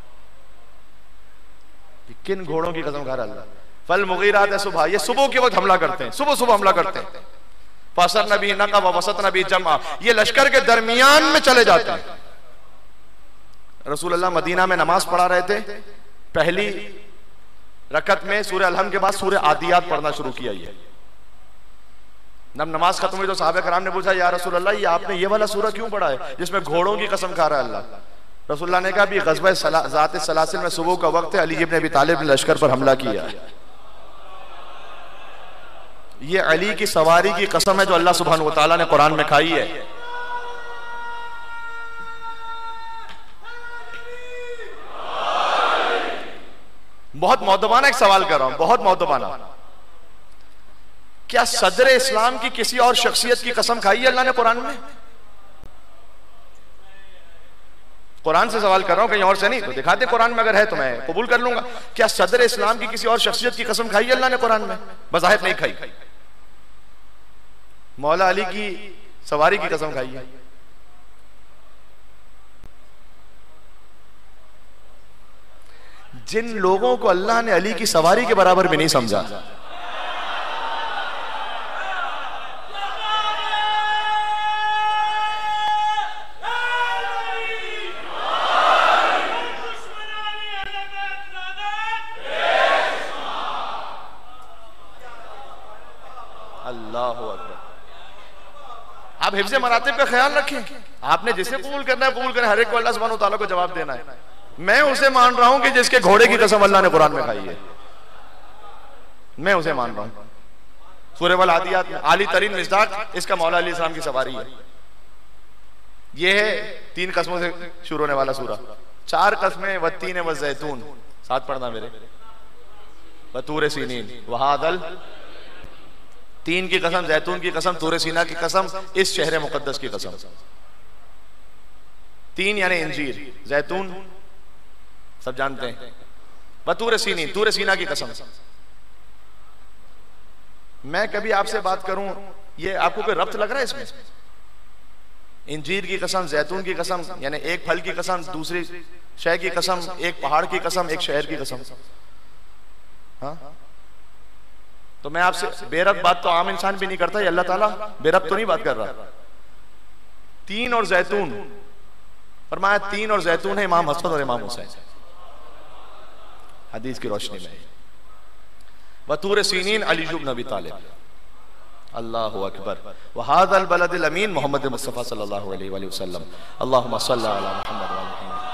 किन घोड़ों की कसम खा रहा अल्लाह। फल मुग़ीरात सुबह, ये सुबह के वक्त हमला करते हैं, सुबह सुबह हमला करते हैं। फ़असरन बिही नक़ा व वसतन बिही जमअ, ये लश्कर के दरमियान में चले जाते हैं। रसूलुल्लाह मदीना में नमाज पढ़ा रहे थे, पहली रकत में सूरह अलहम के बाद सूरह आदियात पढ़ना शुरू किया। ये जब नमाज खत्म हुई तो सहाबा कराम ने पूछा, या रसूल अल्लाह, ये आपने ये वाला सूरा क्यों पढ़ा है जिसमें घोड़ों की कसम खा रहा है अल्लाह? रसूलुल्लाह ने कहा, भी ग़ज़वा ज़ात सलासिल में सुबह का वक्त है, अली इब्न अबी तालिब ने लश्कर पर हमला किया। ये अली की सवारी की कसम है जो अल्लाह सुब्हानहू व तआला ने कुरान में खाई है। बहुत मौदबाना एक सवाल कर रहा हूं, बहुत मौदबाना। क्या सदर इस्लाम की किसी और शख्सियत की कसम खाई है अल्लाह ने कुरान में? कुरान से सवाल कर रहा हूं, कहीं और से नहीं। तो दिखाते कुरान में, अगर है तो मैं कबूल कर लूंगा। क्या सदर इस्लाम की किसी और शख्सियत की कसम खाई है अल्लाह ने कुरान में? बज़ाहिर नहीं खाई। मौला अली की सवारी की कसम खाई है। जिन लोगों को अल्लाह ने अली की सवारी के बराबर भी नहीं समझा, अल्लाहु अकबर। आप हिफ्ज़ मरातिब का ख्याल रखें। आपने जिसे कबूल करना है कबूल करें, हर एक को अल्लाह सुब्हानहू व तआला को जवाब देना है। मैं उसे मान रहा हूं कि जिसके घोड़े की कसम अल्लाह ने कुरान में खाई है, मैं उसे मान रहा हूं। सूरह वल आदियात में आली तरीन मिस्दाक इसका मौला अली इस्लाम की सवारी है। यह है 3 कस्मों से शुरू होने वाला सूरा। 4 कस्में, वत्तीन व ज़ैतून, साथ पढ़ना मेरे, वतूर सीनीन वहादल, 3 की कसम, जैतून की कसम, तूर सीना की कसम, इस शहर मुकद्दस की कसम। 3 यानी इंजीर, जैतून सब जानते हैं, बतूर सीनी, तूर सीना की कसम। मैं कभी आपसे बात करूं, ये आपको कोई रब्त लग रहा है इसमें? इंजीर की कसम, जैतून की कसम, यानी एक फल की कसम, दूसरी शय की कसम, एक पहाड़ की कसम, एक शहर की कसम। हाँ, तो मैं आपसे बेरब्त बात तो आम इंसान भी नहीं करता, ये अल्लाह ताला बेरब्त तो नहीं बात कर रहा। 3 और जैतून फरमाया, 3 और जैतून है इमाम हसन और इमाम हुसैन, हदीस की रोशनी में। वतूर सीनीन अली इब्न अबी तालिब। अल्लाहु अकबर। वहादल बलदिल अमीन मोहम्मद मुस्तफ़ा सल्लल्लाहु अलैहि वसल्लम। अल्लाहुम्मा सल्लि अला मुहम्मद व अला मुहम्मद।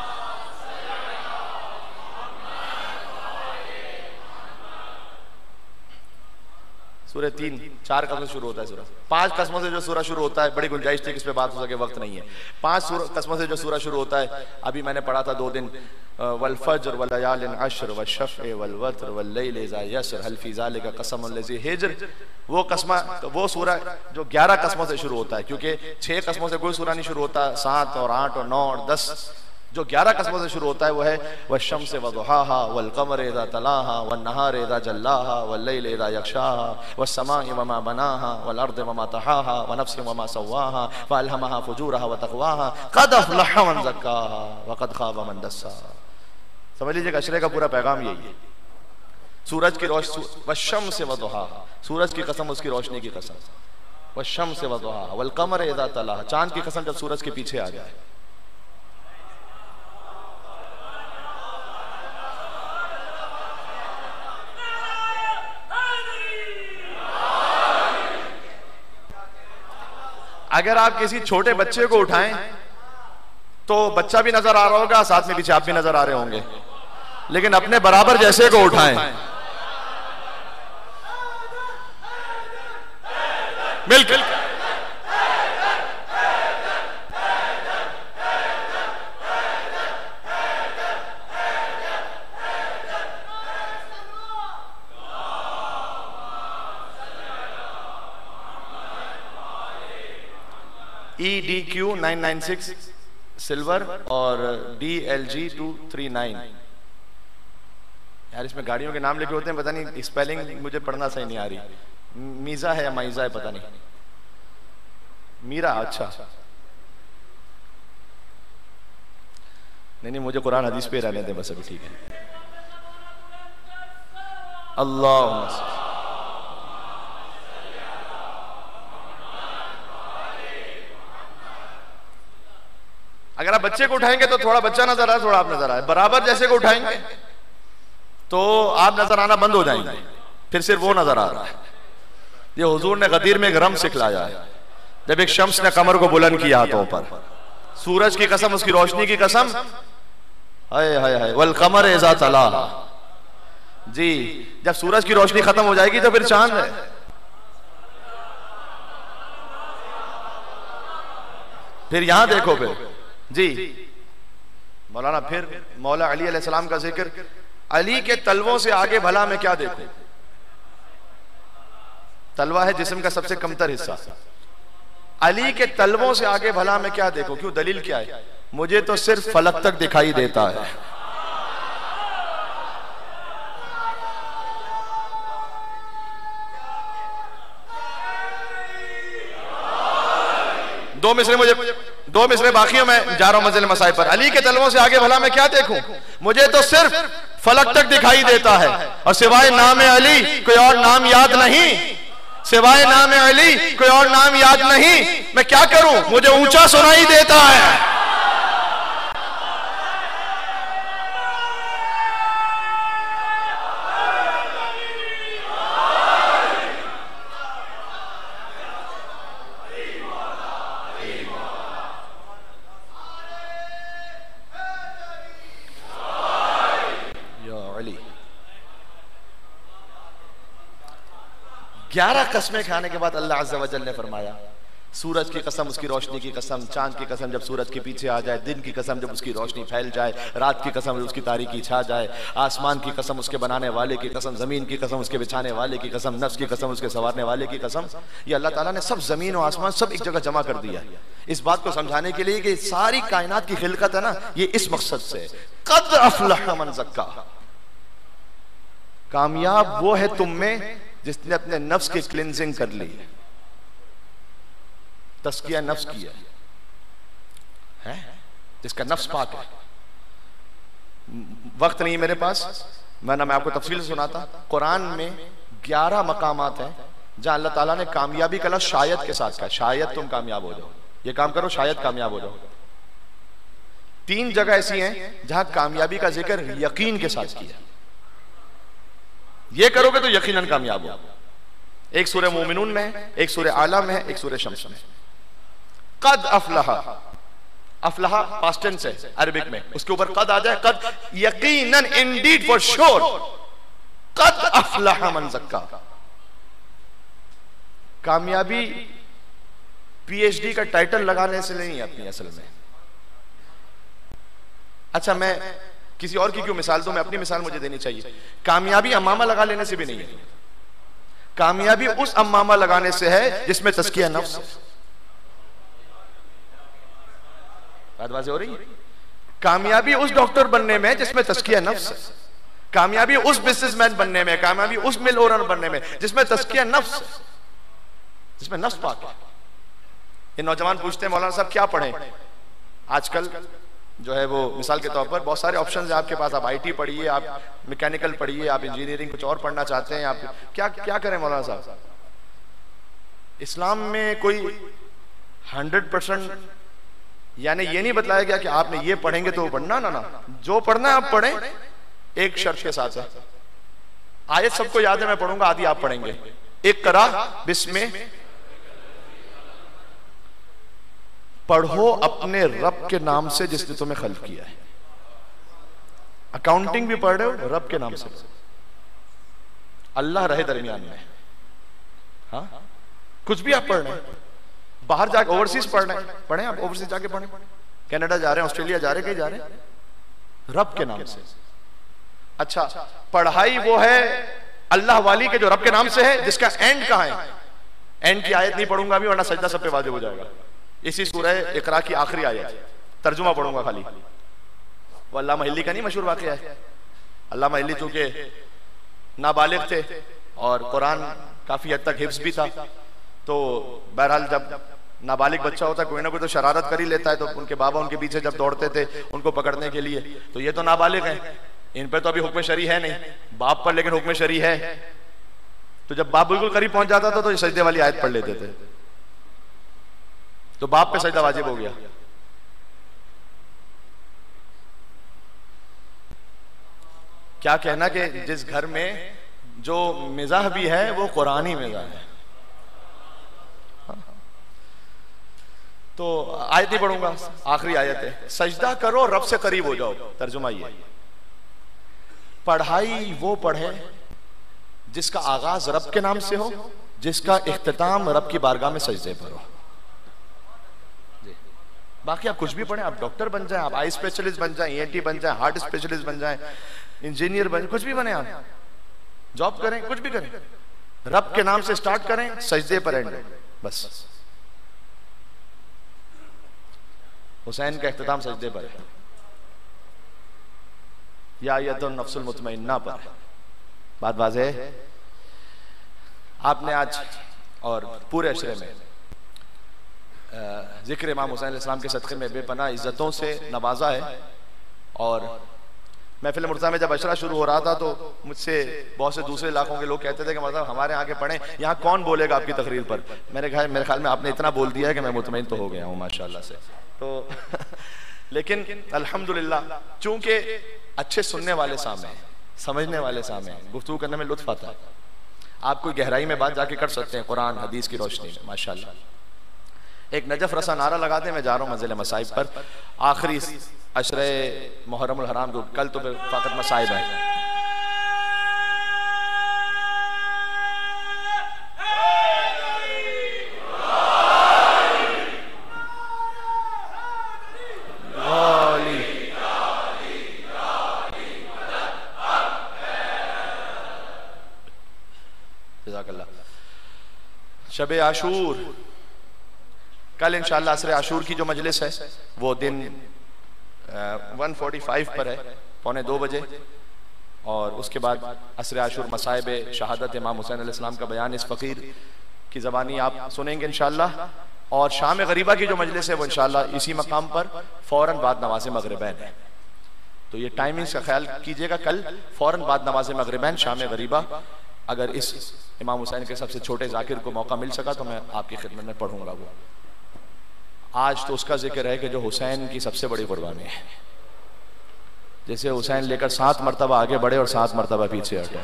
सूरह 3-4 कस्मों से शुरू होता है सूरा। 5 कस्मों से जो सूरा शुरू होता है, बड़ी गुंजाइश थी कि इस पे बात हो सके, वक्त नहीं है। 5 कस्मों से जो सूरा शुरू होता है, अभी मैंने पढ़ा था 2 दिन, वल फज्र व लयालिन अश्र व शफ़ वल वत्र वल लैल इज़ा यसर हल फी ज़ालिका क़समुल लज़ी हिज्र। वो कस्मा, वो सूरा जो 11 कस्मों से शुरू होता है, क्योंकि 6 कस्मों से कोई सूरा नहीं शुरू होता, 7 और 8 और 9 और 10। जो 11 कस्मों से शुरू होता है वो है वश्शम्स व दुहाहा वल क़मर इज़ा तलाहा वन नहार इज़ा जल्लाहा वल लैल इज़ा यग़शाहा वस समाइ व मा बनाहा वल अर्द व मा तहाहा व नफ्सिन व मा सव्वाहा व अलहमहा फुजूरहा व तक़वाहा क़द अफ़लह मन ज़क्काहा व क़द ख़ाब मन दस्साहा। समझ लीजिएगा, अशरे का पूरा पैगाम यही है। सूरज की रोशनी, वश्शम्स व दुहाहा, सूरज की कसम, उसकी रोशनी की कसम, वश्शम्स व दुहाहा वल क़मर इज़ा तलाहा, चांद की कसम जब सूरज के पीछे आ जाए। अगर आप किसी छोटे बच्चे को उठाएं तो बच्चा भी नजर आ रहा होगा, साथ में पीछे आप भी नजर आ रहे होंगे, लेकिन अपने बराबर जैसे को उठाएं, बिल्कुल EDQ996 सिल्वर और DLG239। यार इसमें गाड़ियों के नाम लिखे होते हैं, पता नहीं स्पेलिंग मुझे पढ़ना सही नहीं आ रही। मीजा है या माइजा है पता नहीं, मीरा, अच्छा नहीं मुझे कुरान हदीस पे रहने दें बस अभी, ठीक है। अल्लाह अगर आप बच्चे को उठाएंगे तो थोड़ा बच्चा नजर आए, थोड़ा आप नजर आए, बराबर जैसे को उठाएंगे तो आप नजर आना बंद हो जाएंगे, फिर सिर्फ वो नजर आ रहा है। ये हुजूर ने गदीर में एक रम सिखलाया है, जब एक शम्स ने कमर को बुलंद किया हाथों पर, सूरज की कसम, उसकी रोशनी की कसम, हाय हाय हाय, वल कमर इज़ा तला, जी जब सूरज की रोशनी खत्म हो जाएगी तो फिर चांद है। फिर यहां देखो फिर जी मौलाना, फिर मौला अली अलैहिस्सलाम का जिक्र, अली के तलवों से आगे भला मैं क्या देखूं। तलवा है जिस्म का सबसे कमतर हिस्सा, अली के तलवों से आगे भला मैं क्या देखूं। क्यों, दलील क्या है, मुझे तो सिर्फ फलक तक दिखाई देता है। दो मिसरे बाकी हैं, मैं जा रहा हूं मंजिल मसाइब पर। अली के तलवों से आगे भला मैं क्या देखूं, मुझे तो सिर्फ फलक तक दिखाई देता है, और सिवाय नाम अली कोई और नाम याद नहीं, सिवाय नाम अली कोई और नाम याद नहीं। मैं क्या करूं, मुझे ऊंचा सुनाई देता है। अली 11 कस्में खाने के बाद अल्लाह अज़्ज़ा वजल ने फरमाया, सूरज की कसम, उसकी रोशनी की कसम, चांद की कसम जब सूरज के पीछे आ जाए, दिन की कसम जब उसकी रोशनी फैल जाए, रात की कसम जब उसकी तारीकी छा जाए, आसमान की कसम उसके बनाने वाले की कसम, जमीन की कसम उसके बिछाने वाले की कसम, नफ्स की कसम उसके संवारने वाले की कसम। ये अल्लाह ताला ने सब जमीन और आसमान सब एक जगह जमा कर दिया, इस बात को समझाने के लिए कि सारी कायनात की खिलकत है ना, ये इस मकसद से। क़द अफ़लह मन ज़क्का, कामयाब वो है तुम में जिसने अपने नफ्स की क्लींजिंग कर ली, तस्किया नफ्स किया है, जिसका नफ्स पाक है। वक्त नहीं मेरे पास, मैं आपको तफसील से सुनाता। कुरान में 11 मकामात हैं जहां अल्लाह ताला ने कामयाबी का लफ्ज़ शायद के साथ कहा, शायद तुम कामयाब हो जाओ, ये काम करो शायद कामयाब हो जाओ। 3 जगह ऐसी हैं जहां कामयाबी का जिक्र यकीन के साथ किया, ये करोगे तो यकीनन कामयाब हो। एक सूरह मोमिनून में है, एक सूरह आला में है, एक सूरह शम्स में। कद अफलहा, अफलहा पास्ट टेंस है अरबिक में, उसके ऊपर कद आ जाए, कद यकीनन, इंडीड, फॉर श्योर, कद अफलहा मन ज़क्का। कामयाबी PhD का टाइटल लगाने से नहीं आती असल में। अच्छा, मैं किसी और की क्यों मिसाल दूं, मैं अपनी मिसाल मुझे देनी चाहिए। कामयाबी अम्मामा लगा लेने से भी नहीं है, कामयाबी उस अम्मामा लगाने से है जिसमें तस्किया नफ्स है। बात वाज़ेह हो रही है? कामयाबी उस डॉक्टर बनने में जिसमें तस्किया नफ्स है, कामयाबी उस बिजनेसमैन बनने में, कामयाबी उस मिल ओनर बनने में जिसमें तस्किया नफ्स है, जिसमें नफ्स पाक है। ये नौजवान पूछते हैं मौलाना साहब क्या पढ़ें आजकल, जो है वो मिसाल के तौर पर बहुत सारे ऑप्शंस हैं आपके पास, आप IT पढ़िए, आप मैकेनिकल पढ़िए, आप इंजीनियरिंग कुछ और पढ़ना चाहते हैं, आप क्या क्या करें मौलाना साहब। इस्लाम में कोई 100% यानी ये नहीं बताया गया कि आपने ये पढ़ेंगे तो वो पढ़ना, ना, जो पढ़ना है आप पढ़ें, एक शर्त के साथ है। आयत सबको याद है, मैं पढ़ूंगा, आदि आप पढ़ेंगे। इक़रा बिस्मिल्लाह, पढ़ो अपने रब के नाम से जिसने तुम्हें खल्क किया है। अकाउंटिंग भी पढ़ रहे हो रब के नाम से, अल्लाह रहे दरमियान में। हाँ, कुछ भी आप पढ़ रहे हैं, बाहर जाके ओवरसीज पढ़ रहे हैं, पढ़े आप, ओवरसीज जाके पढ़े, कनाडा जा रहे हैं, ऑस्ट्रेलिया जा रहे हैं, कहीं जा रहे हैं, रब के नाम से। अच्छा, पढ़ाई वो है अल्लाह वाली के जो रब के नाम से है, जिसका एंड कहां है। एंड की आयत नहीं पढ़ूंगा अभी, वरना सजदा सब पे वाजिब हो जाएगा। इसी सूरह इकरा की आखिरी आयत, तर्जुमा पढ़ूंगा खाली। वो अल्लामा हिल्ली का नहीं मशहूर वाक़या है। अल्लामा हिल्ली चूंकि नाबालिग थे और कुरान काफी हद तक हिफ्ज भी था, तो बहरहाल जब नाबालिग बच्चा होता है कोई ना कोई तो शरारत कर ही लेता है, तो उनके बाबा उनके पीछे जब दौड़ते थे उनको पकड़ने के लिए, तो ये तो नाबालिग हैं, इन पे तो अभी हुक्म शरी है नहीं, बाप पर लेकिन हुक्म शरी है। तो जब बाप बिल्कुल करीब पहुंच जाता था तो ये सजदे वाली आयत पढ़ लेते थे, तो बाप पे सजदा वाजिब हो गया। क्या कहना कि जिस घर में जो मिजाह भी है वो कुरानी मिजाह है। तो आयत नहीं पढ़ूंगा, आखिरी आयत है, सजदा करो रब से करीब हो जाओ। तर्जुमा ये, पढ़ाई वो पढ़े जिसका आगाज रब के नाम से हो, जिसका इख्तिताम रब की बारगाह में सजदे पर हो। बाकी आप कुछ भी पढ़ें, आप डॉक्टर बन जाएं, आप आई स्पेशलिस्ट बन जाएं, ENT बन जाएं, हार्ट स्पेशलिस्ट बन जाएं, इंजीनियर बन, कुछ भी बने, आप जॉब करें, कुछ भी करें, रब के नाम से स्टार्ट करें, सजदे पर एंड बस। हुसैन का इख्तिताम सजदे पर है, या अय्यतुन नफ्सुल मुतमइन्ना पर। बात वाज़ेह है। आपने आज और पूरे अशरे में जिक्र इमाम हुसैन अलैहिस्सलाम के सदक़े में बेपनाह इज्जतों से नवाजा है। और महफिल मुर्तज़ा में जब अशरा शुरू हो रहा था तो मुझसे बहुत से दूसरे इलाकों के लोग कहते थे कि मतलब हमारे आगे पढ़ें, यहाँ कौन बोलेगा आपकी तकरीर पर। मेरे ख्याल में आपने इतना बोल दिया है कि मैं मुतमईन तो हो गया हूँ माशाल्लाह से। तो लेकिन अल्हम्दुलिल्लाह चूंकि अच्छे सुनने वाले सामने, समझने वाले सामने, गुफ्तगू करने में लुत्फ आता है, आप कोई गहराई में बात जाके कर सकते हैं कुरान हदीस की रोशनी में माशाल्लाह। एक नजफ रसा नारा लगाते, मैं जा रहा हूँ मंजिल मसाइब पर। आखिरी अशरे मुहर्रमुल हराम जो कल तो फाकत मसाइब है। शबे आशूर, कल इंशाअल्लाह असरे आशूर की जो मजलिस है वो दिन 1:45 पर है, 1:45 बजे। और उसके बाद असरे आशूर मसाइब शहादत इमाम हुसैन अलैहिस्सलाम का बयान इस फ़कीर की ज़बानी आप सुनेंगे इंशाअल्लाह। और शाम गरीबा की जो मजलिस है वो इंशाअल्लाह इसी मकाम पर फ़ौरन बाद नमाज मगरिबैन है। तो ये टाइमिंग्स का ख्याल कीजिएगा, कल फ़ौरन बाद नमाज मगरिबैन शाम गरीबा। अगर इस इमाम हुसैन के सबसे छोटे जाकिर को मौका मिल सका तो मैं आपकी खिदमत में पढ़ूंगा वो। आज तो उसका जिक्र है कि जो हुसैन की सबसे बड़ी कुर्बानी है। जैसे हुसैन लेकर 7 मरतबा आगे बढ़े और 7 मरतबा पीछे हटे।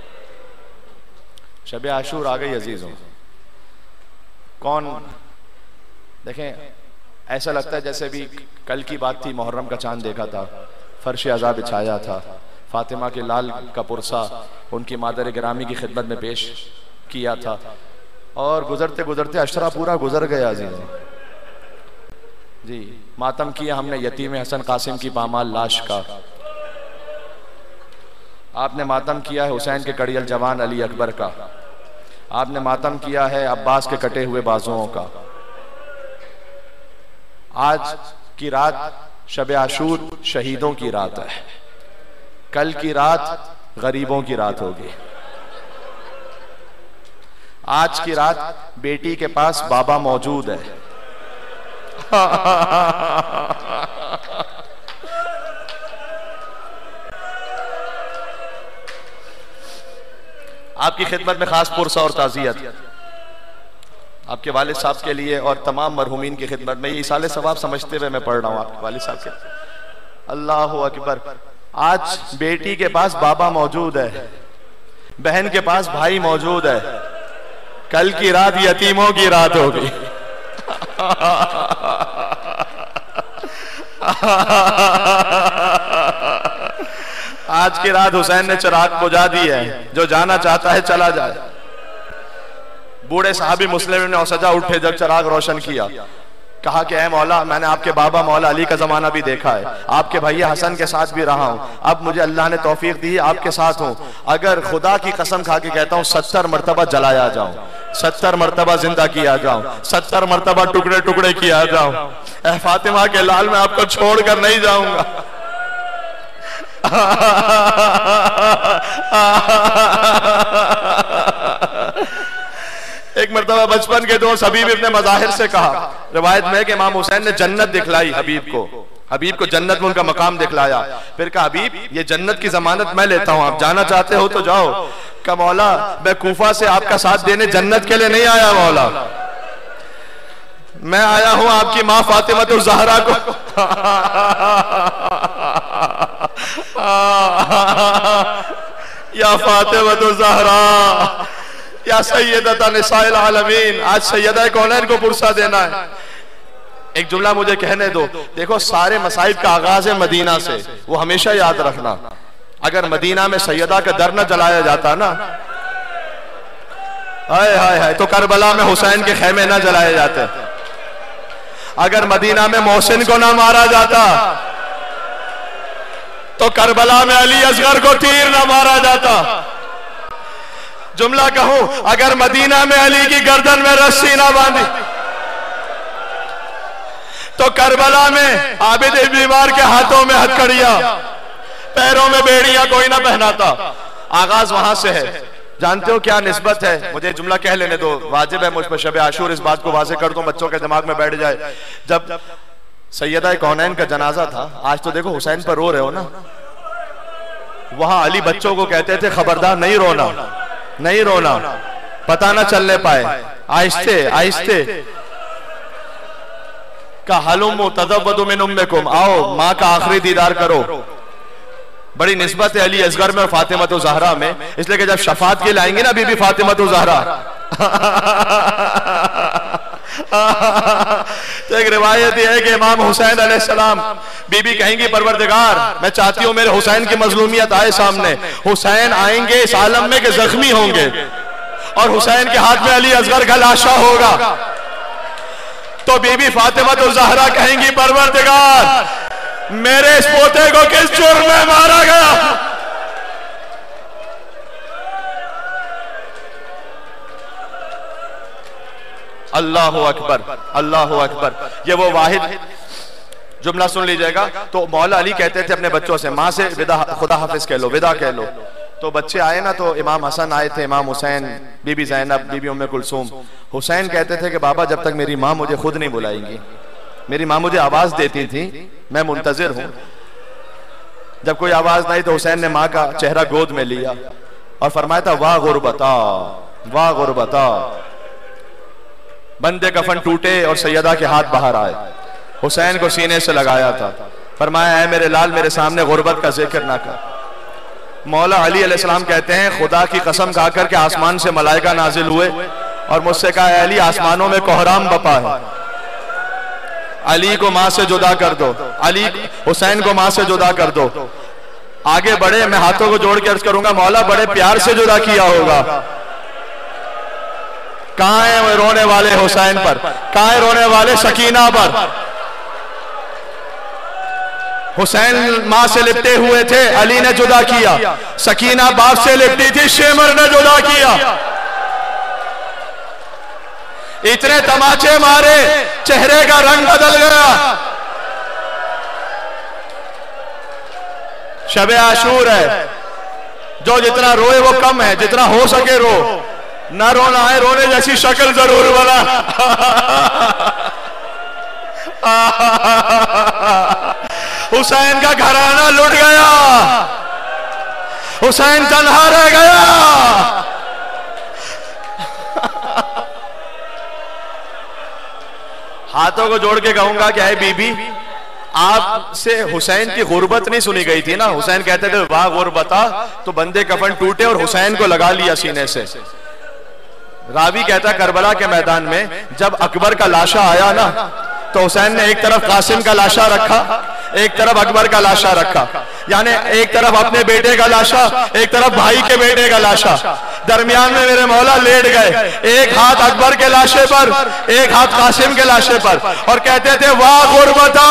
शब आशूर आ गई अजीजों। कौन देखें, ऐसा लगता है जैसे भी कल की बात थी, मुहर्रम का चांद देखा था, फर्श अज़ा बिछाया था, फातिमा के लाल का पुरसा उनकी मादर गिरामी की खिदमत में पेश किया था, और गुजरते गुजरते अशरा पूरा गुजर गया अजीज़ों जी। मातम किया हमने यतीम हसन कासिम की पामाल लाश का, आपने मातम किया है हुसैन के कड़ियल जवान अली अकबर का, आपने मातम किया है अब्बास के कटे हुए बाजुओं का। आज की रात शब आशूर शहीदों की रात है, कल की रात गरीबों की रात होगी। आज की रात बेटी के पास बाबा मौजूद है। आपकी खिदमत में खास पुरसा और ताज़ियत आपके वालिद साहब के लिए और तमाम मरहूमीन की खिदमत में। ये इसाले सवाब समझते हुए मैं पढ़ रहा हूँ आपके वालिद साहब के। अल्लाहु अकबर। आज बेटी के पास बाबा मौजूद है, बहन के पास भाई मौजूद है, कल की रात यतीमों की रात होगी। आज की रात हुसैन ने चिराग बुझा दी है, जो जाना चाहता है चला जाए। बूढ़े साहबी मुस्लिम ने औसजा उठे जब चिराग रोशन किया, कहा कि ऐ मौला, मैंने आपके बाबा मौला अली का जमाना भी देखा है, आपके भैया हसन के साथ भी रहा हूँ, अब मुझे अल्लाह ने तौफीक दी आपके साथ हूँ। अगर खुदा की कसम खा के कहता हूँ 70 मरतबा जलाया जाऊं, 70 मरतबा जिंदा किया जाऊं, 70 मरतबा टुकड़े टुकड़े किया जाऊं, ऐ फातिमा के लाल मैं आपको छोड़कर नहीं जाऊंगा। एक मरतबा बचपन के दोस्त हबीब इब्ने मज़ाहिर से कहा, रिवायत में कि इमाम हुसैन ने जन्नत दिखलाई हबीब को जन्नत में उनका मकाम दिखलाया। फिर कहा हबीब ये जन्नत की जमानत मैं लेता हूं, आप जाना चाहते हो तो जाओ। कहा मौला मैं कूफा से आपका साथ देने जन्नत के लिए नहीं आया मौला, मैं आया हूं आपकी मां फातिमा तो ज़हरा को या फातिमा तो ज़हरा या सैयदता निसाइल आलमीन, आज सैयदा कौनैन को पुरसा देना है। एक जुमला मुझे कहने दो, देखो सारे मसाइब का आगाज है मदीना से, वो हमेशा याद रखना। अगर मदीना में सैयदा का दर न जलाया जाता ना, हाय हाय हाय, तो करबला में हुसैन के खेमे न जलाए जाते। अगर मदीना में मोहसिन को ना मारा जाता तो करबला में अली असगर को तीर ना मारा जाता। जुमला कहूं, अगर मदीना में अली की गर्दन में रस्सी ना बांधी तो करबला में आबिद बीमार के हाथों में हथकड़ियां, पैरों में बेड़ियां कोई ना पहनाता। आगाज वहां से है। जानते हो क्या निस्बत है? मुझे जुमला कह लेने दो, वाजिब है मुझ पर शब आशूर इस बात को वाज़ेह कर दूं, बच्चों के दिमाग में बैठ जाए। जब सैयदा कौनैन का जनाजा था, आज तो देखो हुसैन पर रो रहे हो ना, वहां अली बच्चों को कहते थे खबरदार नहीं रोना, नहीं रोना, पता ना चलने पाए, आहिस्ते आहिस्ते। का हलुम तज़व्वदु मिन उम्मिकुम, आओ माँ का आखिरी दीदार करो। बड़ी निस्बत है अली असगर में और फातिमा तो ज़हरा में, इसलिए कि जब शफात के लाएंगे ना बीबी फातिमा तो ज़हरा तो एक रिवायत यह है कि इमाम हुसैन अलैहिस्सलाम बीबी कहेंगी परवरदिगार मैं चाहती हूं मेरे हुसैन की मजलूमियत आए सामने। हुसैन आएंगे इस आलम में कि जख्मी होंगे और हुसैन के हाथ में अली असगर का लाशा होगा, तो बीबी फातिमा तो ज़हरा कहेंगी परवरदिगार मेरे इस पोते को किस जुर्म में मारा गया। अल्लाहु अकबर, अल्लाहु अकबर। ये वो वाहिद जुमला सुन लीजिएगा। तो मौला अली कहते थे अपने बच्चों से, माँ से विदा खुदा हाफिज कह लो, विदा कह लो। तो बच्चे आए ना, तो इमाम हसन आए थे, इमाम हुसैन, बीबी ज़ैनब, बीबी उम्मे कुलसूम। हुसैन कहते थे कि बाबा जब तक मेरी माँ मुझे खुद नहीं बुलाएंगी, मेरी माँ मुझे आवाज देती थी, मैं मुंतजिर हूं। जब कोई आवाज नहीं तो हुसैन ने माँ का चेहरा गोद में लिया और फरमाया था वाह गुरबता, वाह गुरबता। बंदे कफन टूटे और सैयदा के हाथ बाहर आए, हुसैन को सीने से लगाया था, फरमाया है मेरे लाल मेरे सामने गुर्बत का जिक्र ना कर। मौला अली अलैहिस्सलाम कहते हैं खुदा की कसम खाकर के आसमान से मलाइका नाजिल हुए और मुझसे कहा अली आसमानों में कोहराम बपा है, अली को मां से जुदा कर दो, अली हुसैन को मां से जुदा कर दो। आगे बढ़े, मैं हाथों को जोड़ के अर्ज करूंगा मौला बड़े प्यार से जुदा किया होगा। कहां है वो रोने वाले हुसैन पर, कहां है रोने वाले सकीना पर। हुसैन मां से लिपटे हुए थे, अली ने जुदा किया। सकीना बाप से लिपटी थी, शेमर ने जुदा किया। इतने तमाचे मारे, चेहरे का रंग बदल गया। शबे आशूर है, जो जितना रोए वो कम है, जितना हो सके रो, ना रोना है, रोने जैसी शक्ल जरूर बना। हुसैन का घराना लुट गया, हुसैन तन्हा रह गया। हाथों को जोड़ के कहूंगा क्या है बीबी, आपसे हुसैन की गुर्बत नहीं सुनी गई थी ना। हुसैन कहते थे वाह गुर्बता, तो बंदे कफन टूटे और हुसैन को लगा लिया सीने से। रावी कहता करबला के मैदान में जब अकबर का लाशा आया ना, तो हुसैन ने एक तरफ कासिम का लाशा रखा, एक तरफ अकबर का लाशा रखा, यानी एक तरफ अपने बेटे का लाशा, एक तरफ भाई के बेटे का लाशा। दरमियान में मेरे मौला लेट गए, एक हाथ अकबर के लाशे पर, एक हाथ कासिम के लाशे पर, और कहते थे वाह गुर्बता,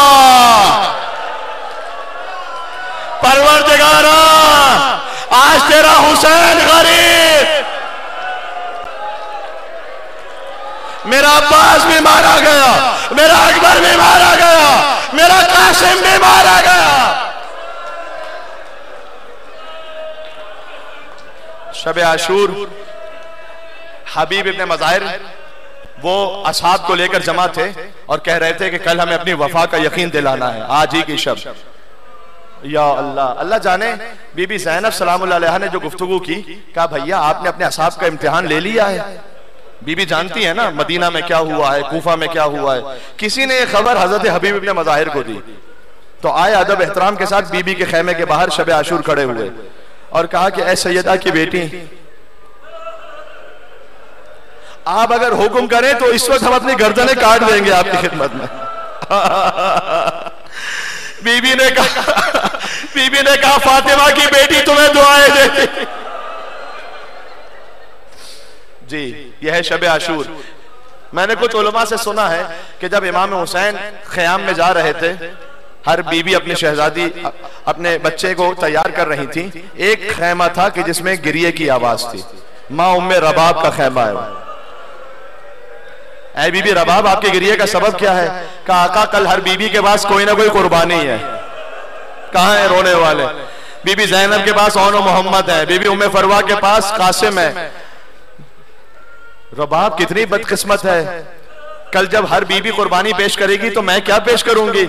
परवरदिगारा आज तेरा हुसैन गरीब, अब्बास भी मारा गया, मेरा अकबर भी मारा गया, मेरा कासिम भी मारा गया। शब आशूर हबीब इब्न मज़ाहिर वो असहाब को लेकर जमा थे और कह रहे थे कि कल हमें अपनी वफा का यकीन दिलाना है, आज ही की शब। या अल्लाह, अल्लाह जाने बीबी ज़ैनब सलामुल्लाह अलैहा ने जो गुफ्तगू की, कहा भैया आपने अपने असहाब का इम्तिहान ले लिया है। बीबी जानती है ना मदीना में क्या हुआ है, कूफा में क्या हुआ है। किसी ने ये खबर हजरत हबीब इब्न मज़ाहिर को दी तो आए अदब एहतराम के साथ बीबी के खेमे के बाहर शब आशूर खड़े हुए और कहा कि ऐ सैयदा की बेटी, आप अगर हुक्म करें तो इस वक्त हम अपनी गर्दनें काट देंगे आपकी खिदमत में। बीबी ने कहा फातिमा की बेटी तुम्हें दुआएं देती। जी यह है शब आशूर। मैंने कुछ उलमा से सुना है कि जब इमाम हुसैन ख़याम में जा रहे थे, हर बीबी अपनी शहजादी अपने बच्चे को तैयार कर रही थी। एक खैमा था कि जिसमें गिरिए की आवाज थी, माँ उम्मे रबाब का खैमा है। ऐ बीबी रबाब, आपके गिरिए का सबब क्या है? कहा आका कल हर बीबी के पास कोई ना कोई कुर्बानी है। कहाँ है रोने वाले? बीबी ज़ैनब के पास औनो मोहम्मद है, बीबी उम्मे फरवा के पास कासिम है। रबाब कितनी बदकिस्मत है, कल जब हर बीबी कुर्बानी पेश करेगी तो मैं क्या पेश करूंगी?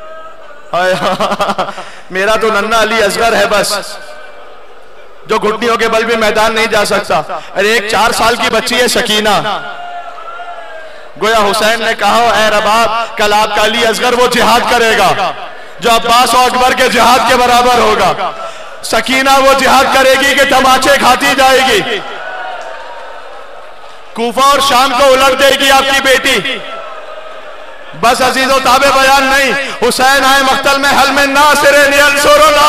मेरा तो नन्ना अली असगर है बस, जो घुटनियों के बल भी मैदान नहीं जा सकता। अरे एक 4 साल की बच्ची है सकीना। गोया हुसैन ने कहा ऐ रबाब कल आपका अली असगर वो जिहाद करेगा जो अब्बास और अकबर के जिहाद के बराबर होगा। सकीना वो जिहाद करेगी कि तमाचे खाती जाएगी, कूफा और शाम को उलट देगी आपकी बेटी। बस अजीजों ताबे बयान नहीं, हुसैन आए मख्तल में हल में नासिर नियंसुरुना।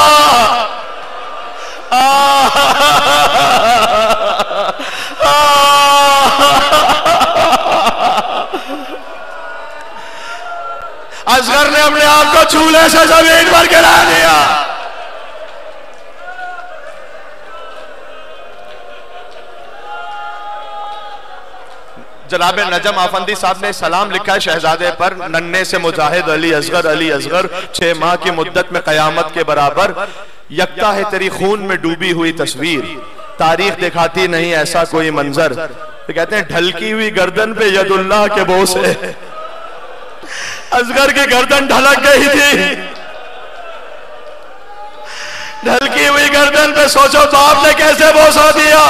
असगर ने अपने आप को चूल्हे से जमीन पर गिरा दिया। जनाब नजम आफंदी साहब ने सलाम लिखा है शहजादे पर, नन्हे से मुजाहिद अली असगर 6 माह की मुद्दत में कयामत के बराबर। यकता है तेरी खून में डूबी हुई तस्वीर, तारीख दिखाती नहीं ऐसा कोई मंजर। तो कहते हैं ढलकी हुई गर्दन पे यदुल्लाह के बोस है। असगर की गर्दन ढलक गई थी, ढलकी हुई गर्दन पे सोचो बाप ने कैसे बोसा दिया।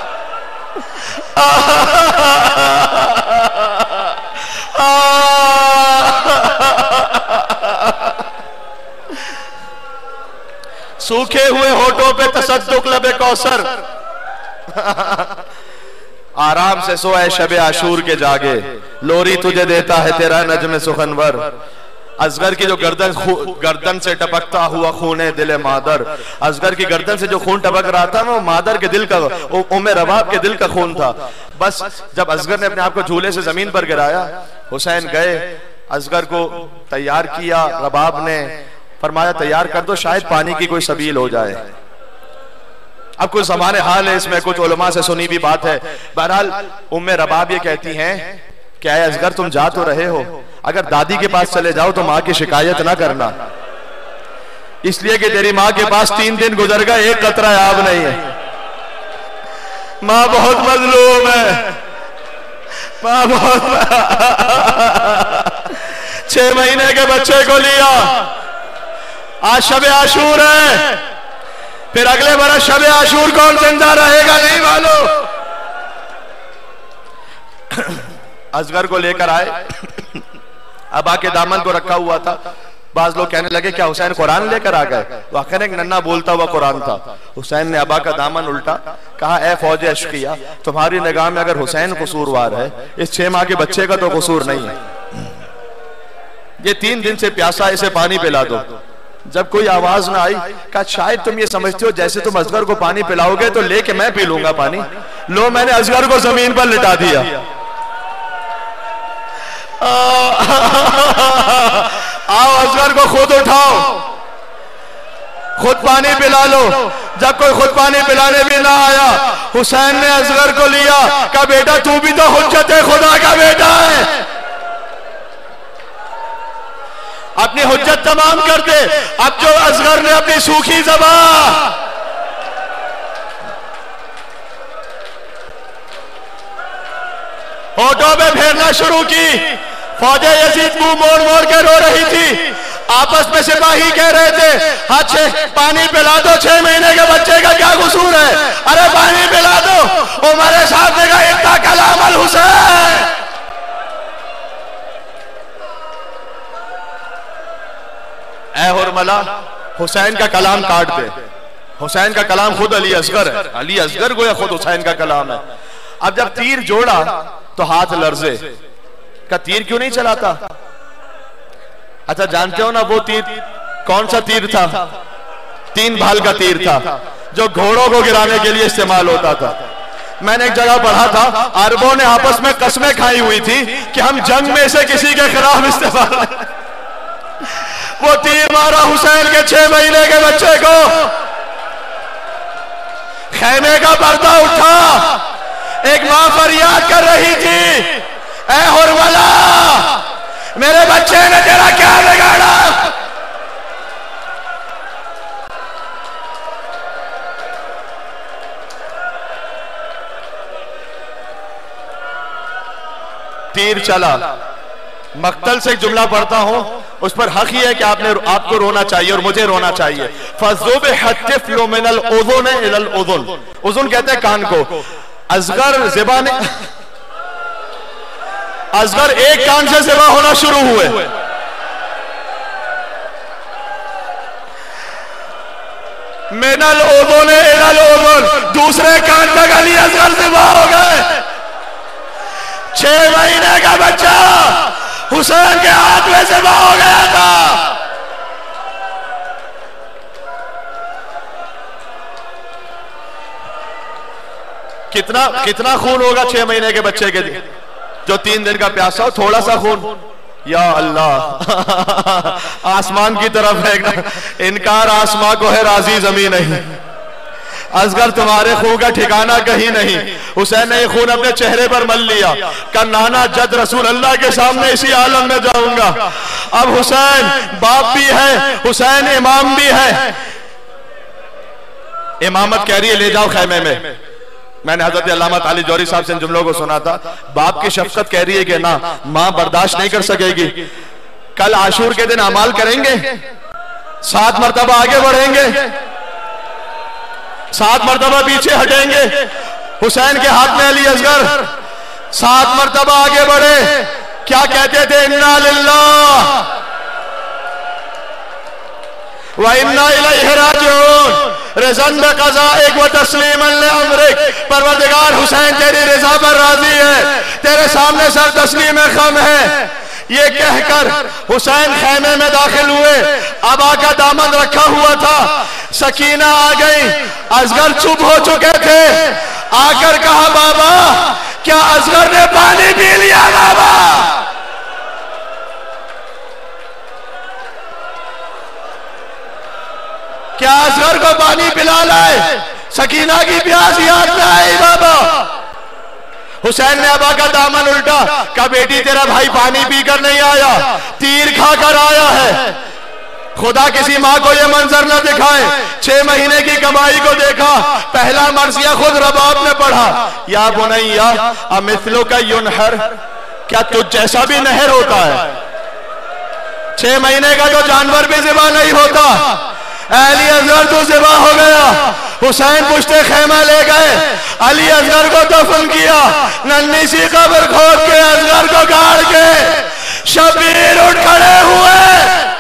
सूखे हुए होठों पे तसद्दुक लबे कौसर। आराम से सो ऐ शब आशूर के जागे, लोरी तुझे देता है तेरा नज्म सुखनवर। असगर की जो गर्दन से टपकता हुआ खूने दिल मादर, असगर की गर्दन से जो खून टपक रहा था वो मादर के दिल का, उम्मे रबाब के दिल का खून था। बस जब असगर ने अपने आप को झूले से जमीन पर गिराया, हुसैन गए असगर को तैयार किया। रबाब ने फरमाया तैयार कर दो, शायद पानी की कोई सबील हो जाए। अब कुछ ज़माने हाल है, इसमें कुछ उलमा से सुनी भी बात है। बहरहाल उम्मे रबाब ये कहती हैं क्या है असगर तुम जा तो रहे हो, अगर दादी के पास चले जाओ तो माँ की शिकायत ना करना, इसलिए कि तेरी माँ के पास 3 दिन गुजर गए, एक कतरा आब नहीं है। माँ बहुत मजलूम है, माँ बहुत 6 महीने के बच्चे को लिया, आज शब आशूर है, फिर अगले बरस शब आशूर कौन जिंदा रहेगा नहीं मालूम। असगर को लेकर आए, अबा के दामन को रखा हुआ था। बाज लोग कहने लगे क्या हुसैन कुरान लेकर आ गए? वाकई एक नन्ना बोलता हुआ कुरान था। हुसैन ने अबा का दामन उल्टा, कहा ए फौज अशकिया, तुम्हारी निगाह में अगर हुसैन कसूरवार है, इस 6 माह के बच्चे का तो कसूर नहीं है। ये 3 दिन से प्यासा, इसे पानी पिला दो। जब कोई आवाज ना आई, कहा शायद तुम ये समझते हो जैसे तुम असगर को पानी पिलाओगे तो लेके मैं पी लूंगा पानी। लो मैंने असगर को जमीन पर लिटा दिया। आओ असगर को खुद उठाओ। खुद पानी पिला लो। जब कोई खुद पानी पिलाने भी ना आया, हुसैन ने असगर को लिया, कहा बेटा तू भी तो हुज्जत खुदा का बेटा है, अपनी हुज्जत तमाम कर दे। अब जो असगर ने अपनी सूखी ज़बान होठों में फेरना शुरू की, फौजे यजीद मुंह मोड़ मोड़ के रो रही थी। आपस में सिपाही कह रहे थे, हाँ पानी पिला दो, 6 महीने के बच्चे का क्या कसूर है, अरे पानी पिला दो। उमर साहब ने कहा इतना कलाम अल हुसैन। ऐ हुरमला, हुसैन का कलाम काट दे। हुसैन का कलाम खुद अली असगर है, अली असगर गोया खुद हुसैन का कलाम है। अब जब तीर जोड़ा तो हाथ लर्जे, का तीर क्यों नहीं चलाता? अच्छा जानते हो ना वो तीर कौन सा तीर था? 3 भाल का तीर था जो घोड़ों को गिराने के लिए इस्तेमाल होता था। मैंने एक जगह पढ़ा था, अरबों ने आपस में कसमें खाई हुई थी कि हम जंग में से किसी के खिलाफ इस्तेमाल वो तीर मारा हुसैन के 6 महीने के बच्चे को, खेमे का पर्दा उठा, एक मां फरियाद कर रही थी, ऐ हुरमला मेरे बच्चे ने तेरा क्या बिगाड़ा? तीर चला। मक्तल से एक जुमला पढ़ता हूं, उस पर हक ही है कि आपको रोना चाहिए और मुझे रोना चाहिए। फज़ुब हत्तिफ़लु मिनल उज़ुन इलल उज़ुन, उज़ुन कहते हैं कान को। असगर ज़िबान, असगर एक कान से ज़िबा होना शुरू हुए, मिनल उज़ुन इलल उज़ुन, दूसरे कान तक अली असगर ज़िबा हो गए। 6 महीने का बच्चा हुसैन के हाथ में ज़िबा हो गया था। कितना खून होगा 6 महीने के बच्चे के लिए, जो 3 दिन का प्यासा हो, थोड़ा सा खून। या अल्लाह, आसमान की तरफ है इनकार, आसमान को है राजी जमीन नहीं। असगर तुम्हारे खून का ठिकाना कहीं नहीं। हुसैन ने ये खून अपने चेहरे पर मल लिया, का नाना जद रसूल अल्लाह के सामने इसी आलम में जाऊंगा। अब हुसैन बाप भी है, हुसैन इमाम भी है। इमामत कह रही है ले जाओ खेमे में। मैंने हजरत अल्लामा ताली जौहरी साहब से इन जुमलों को सुना था। बाप की शफकत कह रही है कि ना, मां बर्दाश्त नहीं कर सकेगी। कल आशूर के दिन अमाल करेंगे, 7 मरतबा आगे बढ़ेंगे, 7 मरतबा पीछे हटेंगे। हुसैन के हाथ में अली असगर 7 मरतबा आगे बढ़े। क्या कहते थे? इन्ना लिल्लाह व इन्ना इलैहि राजिऊन, रिज़न बिक़ज़ाइक व तस्लीमन लिअम्रिक। परवरदिगार हुसैन तेरी रिजा पर राजी है, तेरे सामने सर तस्लीम खम है। ये कहकर हुसैन खेमे में दाखिल हुए। अबा का दामन रखा हुआ था, सकीना आ गई। असगर चुप हो चुके थे, आकर कहा बाबा क्या असगर ने पानी पी लिया? बाबा क्या असगर को पानी पिला लाए? सकीना की प्यास याद में आई बाबा। हुसैन ने अबा का दामन उल्टा, कहा बेटी तेरा भाई पानी पीकर नहीं आया, तीर खाकर आया है। खुदा किसी माँ को यह मंजर न दिखाए। 6 महीने की कमाई को देखा, पहला मर्सिया खुद रबाब ने पढ़ा, या बुनैया अमिस्लो का युनहर, क्या तुझ जैसा भी नहर होता है? 6 महीने का जो जानवर भी ज़िबा नहीं होता, अली असगर तो ज़िबा हो गया। हुसैन पुश्ते खेमा ले गए, अली असगर को दफन किया। नन्ही सी कब्र खोद के असगर को गाड़ के शबीर उठ खड़े हुए,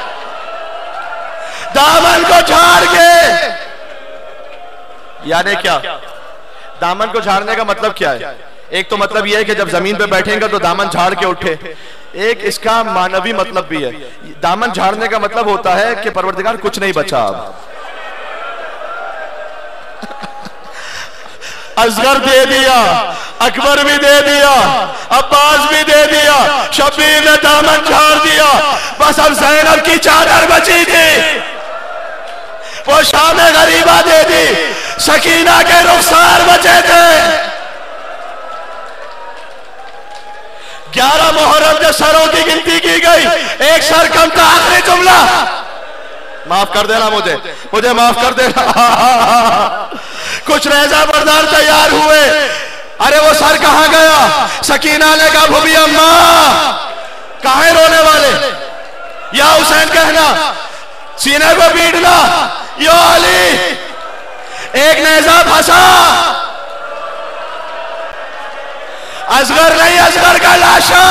दामन को झाड़ के। यानी क्या? दामन को झाड़ने का मतलब क्या है? एक तो मतलब यह है कि जब जमीन पे बैठेंगे तो दामन झाड़ के उठे। एक इसका मानवी मतलब भी है। दामन झाड़ने का मतलब होता है कि परवरदिगार कुछ नहीं बचा अब। असगर दे दिया, अकबर भी दे दिया, अब्बास भी दे दिया, शबीर ने दामन झाड़ दिया, बस अब ज़ैनब की चादर बची थी। वो शाम गरीबा दे दी, सकीना के रुखसार बचे थे। 11 मुहर्रम जब सरों की गिनती की गई, एक सर कम था। आखिरी जुमला, माफ कर देना मुझे माफ कर देना। कुछ रेजा बरदार तैयार हुए। अरे वो सर कहां गया? सकीना ने कहा भूबी अम्मा कहां है रोने वाले? या हुसैन कहना, सीने को पीटना, या अली। एक नेजा फंसा, असगर नहीं, असगर का लाशा।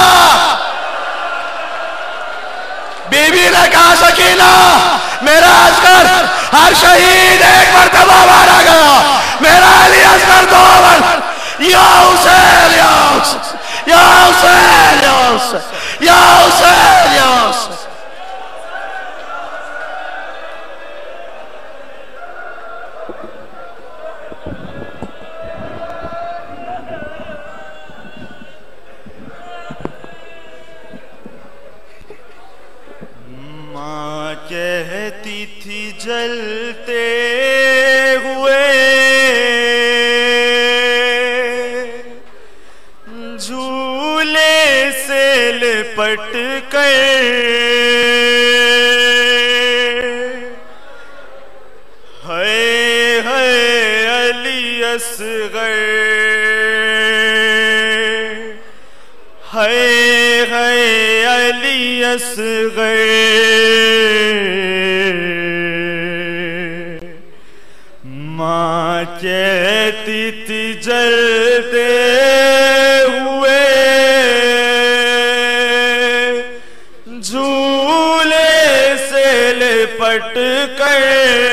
बीबी ने कहा सकीना मेरा असगर, हर शहीद एक मरतबा मारा गया, मेरा अली असगर 2 बार। या हुसैन या हुसैन या हुसैन या हुसैन या हुसैन या हुसैन। माँ कहती थी जलते हुए झूले से लिपट कर, है अली असगर, है अली असगर। माँ कहती थी जलते हुए झूले से लिपट कर,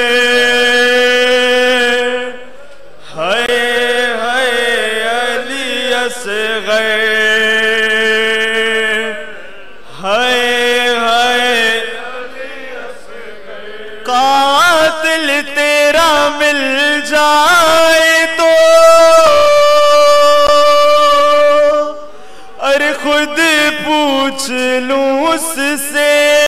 है अली असगर, कातिल तेरा मिल जाए तो अरे खुद पूछ लूं उससे।